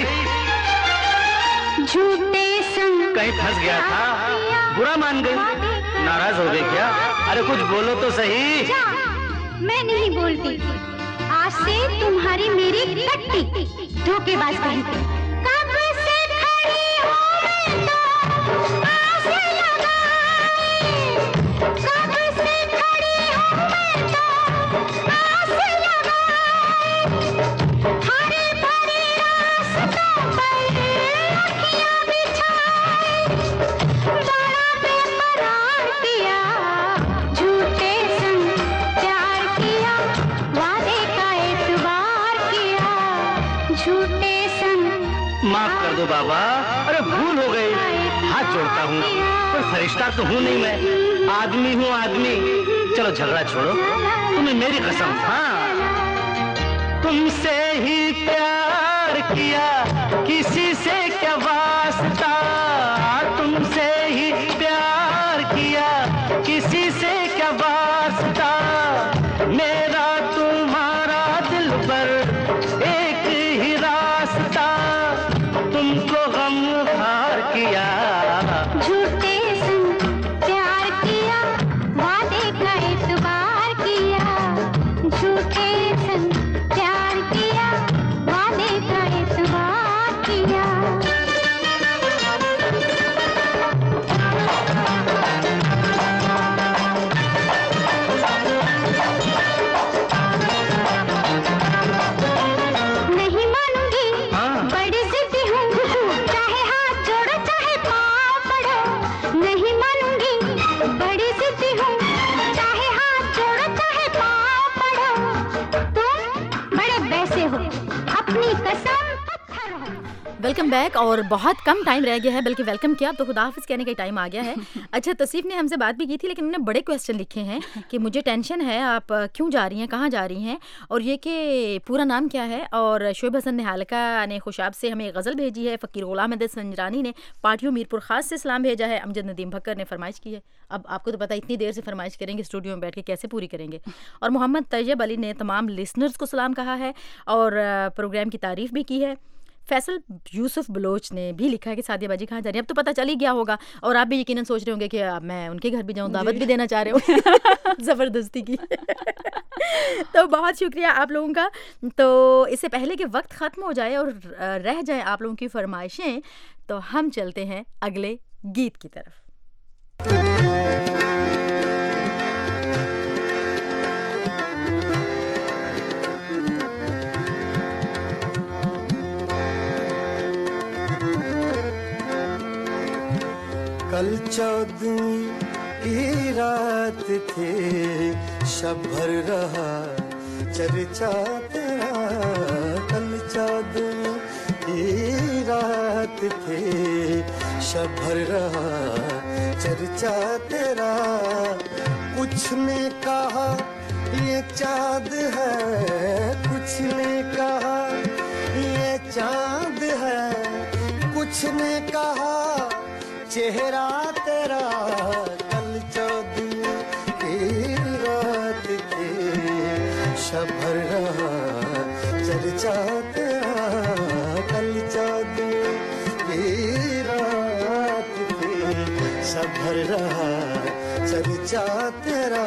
झूठे संग कहीं फंस गया था, बुरा मान गई, नाराज हो गई क्या? अरे कुछ बोलो तो सही। जा, मैं नहीं बोलती। आज से तुम्हारी मेरी कट्टी, धोखेबाज कहीं पे। कब से खड़ी हूँ मैं तो आस लगाए। कब से खड़ी हूँ मैं तो आस लगाए। हरे भरे रास्तों पर अखियाँ बिछाए। बड़ा बेकरार किया, झूठे संग प्यार किया। वादे का एतबार किया, झूठे संग। माफ कर दो बाबा, अरे भूल हो गई, हाथ जोड़ता हूँ, पर फरिश्ता तो हूँ नहीं मैं, आदमी हूँ आदमी। चलो झगड़ा छोड़ो, तुम्हें मेरी कसम। हाँ, तुमसे ही प्यार किया, किसी से क्या वास्ता। तुमसे ही प्यार किया, किसी से क्या वास्ता। मेरा तुम्हारा दिल पर एक ही रास्ता। तुमको गम हार किया, वेलकम बैक। और बहुत कम टाइम रह गया है, बल्कि वेलकम किया, अब तो खुदा हाफिज़ कहने का टाइम आ गया है। अच्छा, तसीफ ने हमसे बात भी की थी, लेकिन उन्होंने बड़े क्वेश्चन लिखे हैं कि मुझे टेंशन है, आप क्यों जा रही हैं, कहाँ जा रही हैं, और ये कि पूरा नाम क्या है। और शोएब हसन निहालका ने खुशाब से हमें गज़ल भेजी है। फ़कीर ग़ुलाम अहमद संजरानी ने पार्टियों मीरपुर ख़ास से सलाम भेजा है। अमजद नदीम भक्कर ने फरमाइश की है। अब आपको तो पता है, इतनी देर से फरमाइश करेंगे स्टूडियो में बैठ के, कैसे पूरी करेंगे। और मोहम्मद तैयब अली ने तमाम लिसनर्स को सलाम कहा है और प्रोग्राम की तारीफ़ भी की है। फैसल यूसुफ बलोच ने भी लिखा है कि सादिया बाजी कहाँ जा रही है। अब तो पता चल ही गया होगा, और आप भी यकीनन सोच रहे होंगे कि अब मैं उनके घर भी जाऊँ, दावत भी देना चाह रहे हो ज़बरदस्ती की। तो बहुत शुक्रिया आप लोगों का। तो इससे पहले कि वक्त ख़त्म हो जाए और रह जाए आप लोगों की फरमाइशें, तो हम चलते हैं अगले गीत की तरफ। कल 14वीं की रात थे, शब भर रहा चर्चा तेरा। कल 14वीं की रात थे, शब भर रहा चर्चा तेरा। कुछ ने कहा ये चाँद है, कुछ ने कहा ये चाँद है, कुछ ने कहा चेहरा तेरा। कल 14वीं की रात थी, शब भर रहा चर्चा तेरा। कल 14वीं की रात थी, शब भर रहा चर्चा तेरा।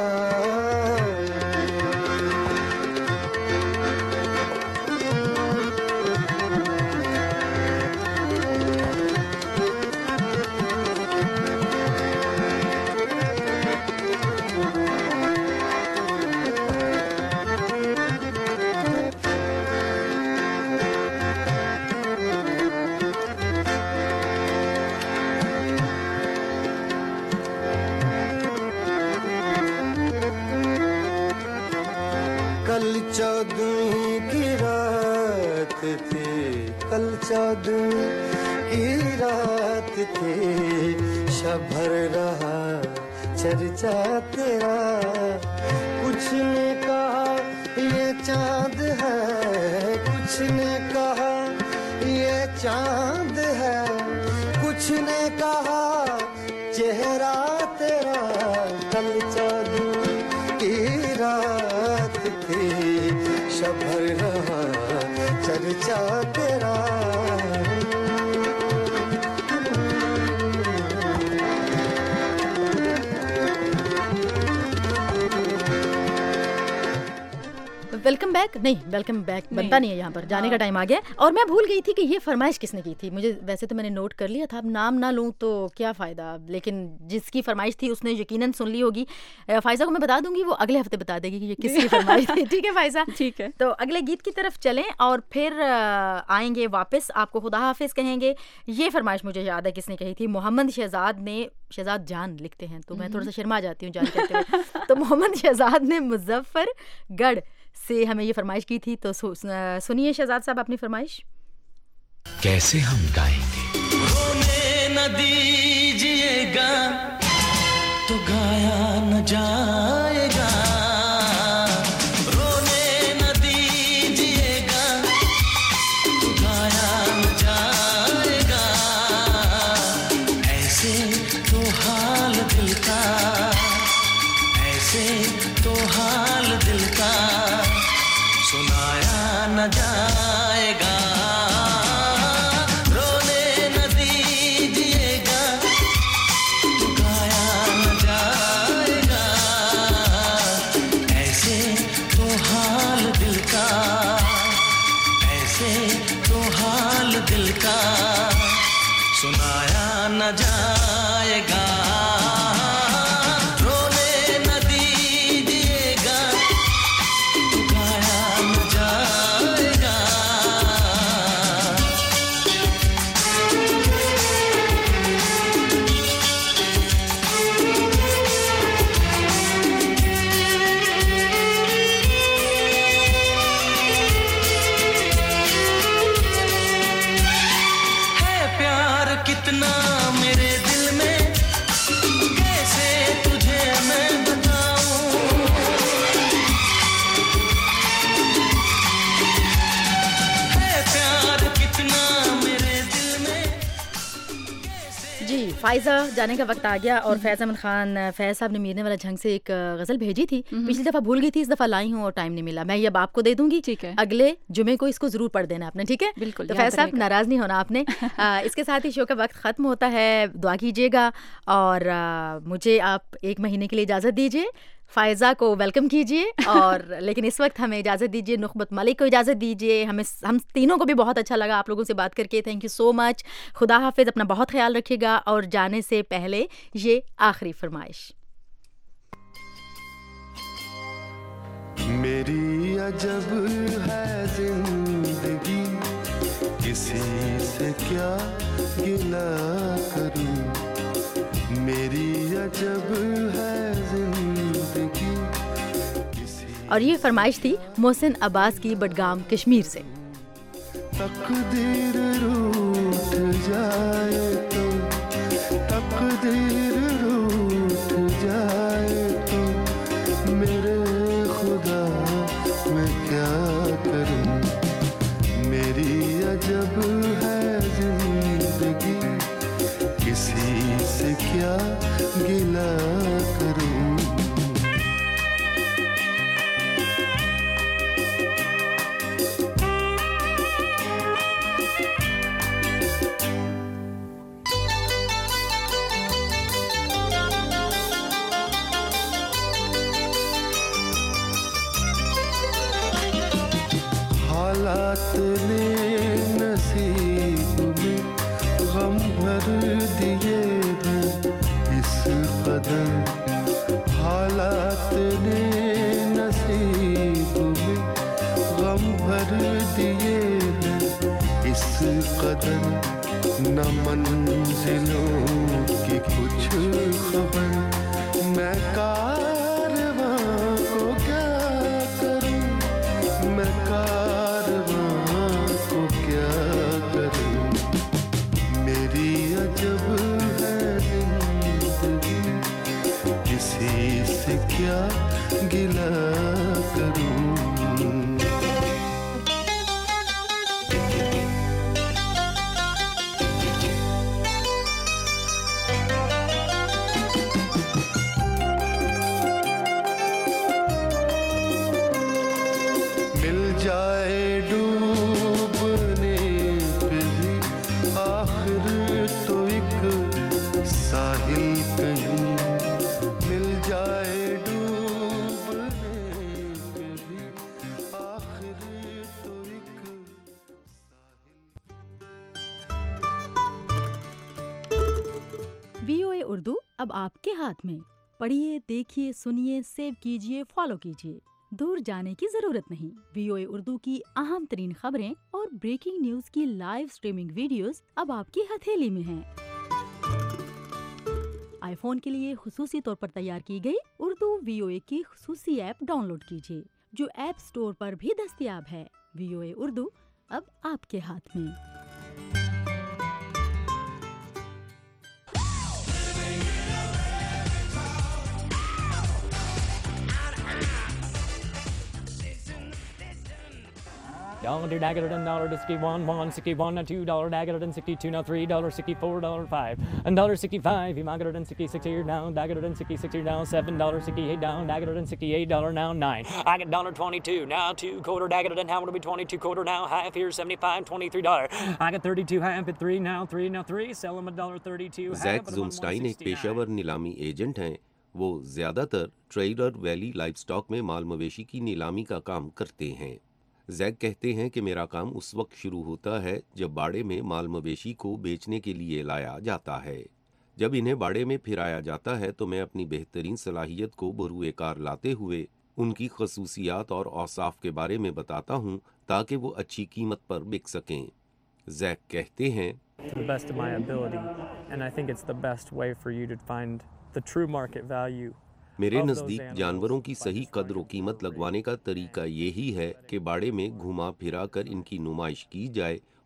कल 14वीं की रात थी, कल 14वीं की रात थी, शब भर रहा चर्चा तेरा। कुछ ने कहा ये चाँद है, कुछ ने कहा ये चाँद है, कुछ ने कहा चेहरा तेरा। कल 14वीं की रात थी, शब भर रहा चर्चा तेरा। वेलकम बैक नहीं, वेलकम बैक बनता नहीं है, यहाँ पर जाने का टाइम आ गया। और मैं भूल गई थी कि ये फरमाइश किसने की थी। मुझे वैसे तो मैंने नोट कर लिया था, अब नाम ना लूँ तो क्या फ़ायदा, लेकिन जिसकी फरमाइश थी उसने यकीनन सुन ली होगी। फ़ायज़ा को मैं बता दूंगी, वो अगले हफ्ते बता देगी कि ये किसकी फरमाइश थी। ठीक है फ़ायज़ा, ठीक है। तो अगले गीत की तरफ चलें और फिर आएंगे वापस, आपको खुदा हाफिज़ कहेंगे। ये फरमाइश मुझे याद है किसने कही थी, मोहम्मद शहजाद ने। शहजाद जान लिखते हैं तो मैं थोड़ा सा शर्मा जाती हूँ जान कहते हुए। तो मोहम्मद शहजाद ने मुजफ्फरगढ़ से हमें ये फरमाइश की थी। तो सुनिए शहजाद साहब अपनी फरमाइश। कैसे हम गाएंगे, रोने न दीजिएगा तो गाया न जाएगा, रोने न दीजिएगा तो गाया न जाएगा। ऐसे तो हाल दिल का, ऐसे तो हाल दिल का, सुनाया न जाएगा। रोने न दीजिएगा तो गाया न जाएगा। ऐसे तो हाल दिल का, ऐसे तो हाल दिल का, सुनाया न जाएगा। कितना मेरे दिल में, कैसे तुझे मैं बताऊं। है प्यार कितना मेरे दिल में। जी फायजा जाने का वक्त आ गया और फैज़ अहमद खान फैज़ साहब ने मीरने वाला झंग से एक गज़ल भेजी थी, पिछली दफ़ा भूल गई थी, इस दफ़ा लाई हूँ और टाइम नहीं मिला। मैं ये अब आपको दे दूंगी, ठीक है, अगले जुमे को इसको ज़रूर पढ़ देना आपने, ठीक है? बिल्कुल। तो फैज़ साहब नाराज़ नहीं होना आपने। इसके साथ ही शो का वक्त ख़त्म होता है, दुआ कीजिएगा और मुझे आप 1 महीने के लिए इजाज़त दीजिए। फ़ायज़ा को वेलकम कीजिए और लेकिन इस वक्त हमें इजाज़त दीजिए, नुखबत मलिक को इजाज़त दीजिए। हम तीनों को भी बहुत अच्छा लगा आप लोगों से बात करके, थैंक यू सो मच। खुदा हाफिज़, अपना बहुत ख्याल रखिएगा और जाने से पहले ये आखिरी फरमाइश। मेरी अजब है जिंदगी, किसी से क्या गिला करूं। मेरी अजब है जिंदगी। और ये फरमाइश थी मोहसिन अब्बास की बडगाम कश्मीर से। तकदीर रूठ जाए तो, तकदीर रूठ जाए तो, मेरे खुदा मैं क्या करूं। मेरी अजब है जिंदगी, किसी से क्या गिला करूं। हालात ने नसीब में गम भर दिए हैं इस कदर। हालात ने नसीब में गम भर दिए हैं इस कदर। न मंजिलों की कुछ खबर, मैं कारवां को क्या करूं। मैं कारवां को क्या करूं। मेरी अजब है जिंदगी, किसी से क्या गिला करूं। VOA उर्दू अब आपके हाथ में। पढ़िए, देखिए, सुनिए, सेव कीजिए, फॉलो कीजिए। दूर जाने की जरूरत नहीं। VOA उर्दू की अहम तरीन खबरें और ब्रेकिंग न्यूज की लाइव स्ट्रीमिंग वीडियोस अब आपकी हथेली में हैं। आईफोन के लिए खुसूसी तौर पर तैयार की गई उर्दू VOA की खुसूसी ऐप डाउनलोड कीजिए, जो ऐप स्टोर पर भी दस्तयाब है। VOA उर्दू अब आपके हाथ में। Dollar dagger and dollar to 61, 161, $2 dagger and 62, now $3, 64, $5, and $65. You might and 66 here down, dagger and 66 here down, $7, 68 down, dagger and $68 now 9. I get $1.22 now, 2 quarter dagger and how would it be 22 quarter now, half here 75, $23. I got 32 half at 3 now, 3, sell them $1.32. Jack Zumstein एक पेशेवर नीलामी एजेंट हैं। वो ज़्यादातर ट्रेडर वैली लाइवस्टॉक में माल मवेशी की नीलामी का काम करते हैं। जैक कहते हैं कि मेरा काम उस वक्त शुरू होता है जब बाड़े में माल मवेशी को बेचने के लिए लाया जाता है। जब इन्हें बाड़े में फिराया जाता है तो मैं अपनी बेहतरीन सलाहियत को बरूए कार लाते हुए उनकी खसूसियात और औसाफ के बारे में बताता हूँ ताकि वो अच्छी कीमत पर बिक सकें। जैक कहते हैं, To the best of my ability, and I think it's the best way for you to find the true market value. मेरे नज़दीक जानवरों की सही कद्र व कीमत लगवाने का तरीका यही है कि बाड़े में घुमा फिरा कर इनकी नुमाइश की जाए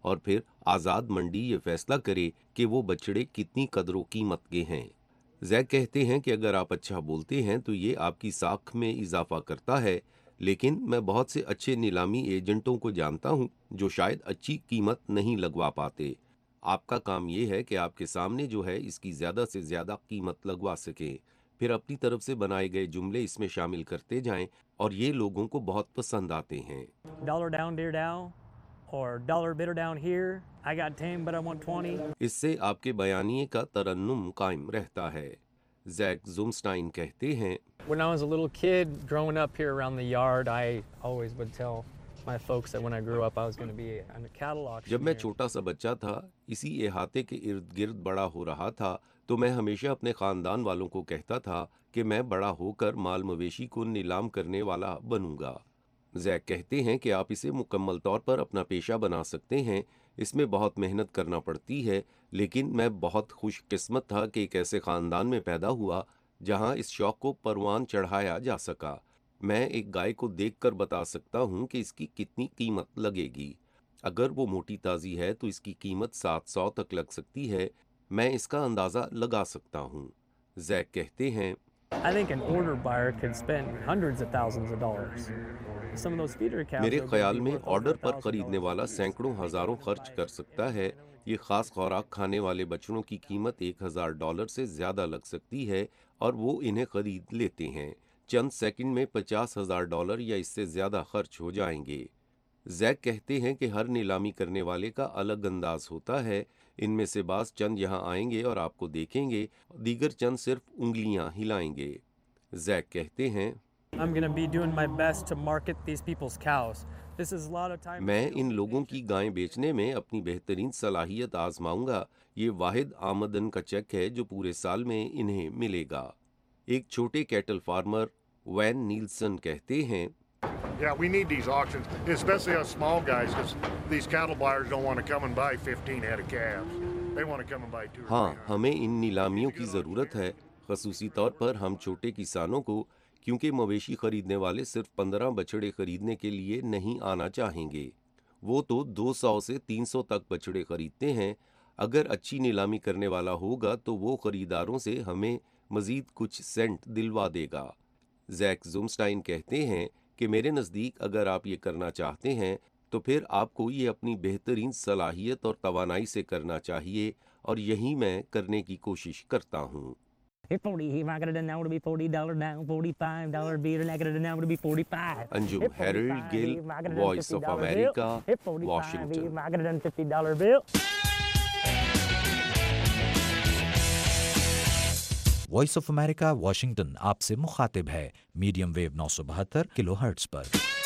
और फिर आज़ाद मंडी ये फैसला करे कि वो बछड़े कितनी कदरों कीमत के हैं। जैक कहते हैं कि अगर आप अच्छा बोलते हैं तो ये आपकी साख में इजाफा करता है, लेकिन मैं बहुत से अच्छे नीलामी एजेंटों को जानता हूँ जो शायद अच्छी कीमत नहीं लगवा पाते। आपका काम ये है कि आपके सामने जो है इसकी ज़्यादा से ज़्यादा कीमत लगवा सकें, फिर अपनी तरफ से बनाए गए जुमले इसमें शामिल करते जाएं और ये लोगों को बहुत पसंद आते हैं। Dollar down, dear down, or dollar bidder down here. I got 10, but I want 20. इससे आपके बयानिए का तरन्नुम कायम रहता है। जैक ज़ुमस्टाइन कहते हैं, When I was a little kid growing up here around the yard, I always would tell my folks that when I grew up I was going to be on a cattle auction. जब मैं छोटा सा बच्चा था, इसी इहाते के इर्द गिर्द बड़ा हो रहा था, तो मैं हमेशा अपने खानदान वालों को कहता था कि मैं बड़ा होकर माल मवेशी को नीलाम करने वाला बनूंगा। जैक कहते हैं कि आप इसे मुकम्मल तौर पर अपना पेशा बना सकते हैं। इसमें बहुत मेहनत करना पड़ती है, लेकिन मैं बहुत खुशकिस्मत था कि एक ऐसे ख़ानदान में पैदा हुआ जहां इस शौक़ को परवान चढ़ाया जा सका। मैं एक गाय को देखकर बता सकता हूं कि इसकी कितनी कीमत लगेगी। अगर वो मोटी ताज़ी है तो इसकी कीमत 700 तक लग सकती है। मैं इसका अंदाज़ा लगा सकता हूं। जैक कहते हैं, I think an order buyer could spend hundreds of thousands of dollars. Some of those feeder cows. मेरे ख्याल में ऑर्डर पर खरीदने वाला सैकड़ों हज़ारों खर्च कर सकता है। ये ख़ास खुराक खाने वाले बछड़ों की कीमत $1000 से ज़्यादा लग सकती है और वो इन्हें खरीद लेते हैं। चंद सेकंड में $50,000 या इससे ज़्यादा खर्च हो जाएंगे। जैक कहते हैं कि हर नीलामी करने वाले का अलग अंदाज होता है। इनमें से बाज़ चंद यहाँ आएंगे और आपको देखेंगे, दीगर चंद सिर्फ उंगलियां हिलाएंगे। जैक कहते हैं, I'm going to be doing my best to market these people's cows. This is a lot of time. मैं इन लोगों की गायें बेचने में अपनी बेहतरीन सलाहियत आजमाऊंगा। ये वाहिद आमदन का चेक है जो पूरे साल में इन्हें मिलेगा। एक छोटे कैटल फार्मर वैन नील्सन कहते हैं, Yeah, we need these auctions, especially us small guys, because these cattle buyers don't want to come and buy 15 head of calves. They want to come and buy 2 or 3. हाँ, हमें इन नीलामियों की ज़रूरत है, ख़ुसूसी तौर पर हम छोटे किसानों को, क्योंकि मवेशी खरीदने वाले सिर्फ 15 बछड़े खरीदने के लिए नहीं आना चाहेंगे। वो तो 200 से 300 तक बछड़े खरीदते हैं। अगर अच्छी नीलामी करने वाला होगा तो वो खरीदारों से हमें मज़ीद कुछ सेंट दिलवा देगा। जैक ज़ुमस्टाइन कहते हैं कि मेरे नज़दीक अगर आप ये करना चाहते हैं तो फिर आपको ये अपनी बेहतरीन सलाहियत और तवानाई से करना चाहिए, और यही मैं करने की कोशिश करता हूँ। Anjum Harold Gill, voice of America, Washington. Voice of America Washington आपसे मुखातिब है मीडियम वेव 972 किलोहर्ट्ज़ पर।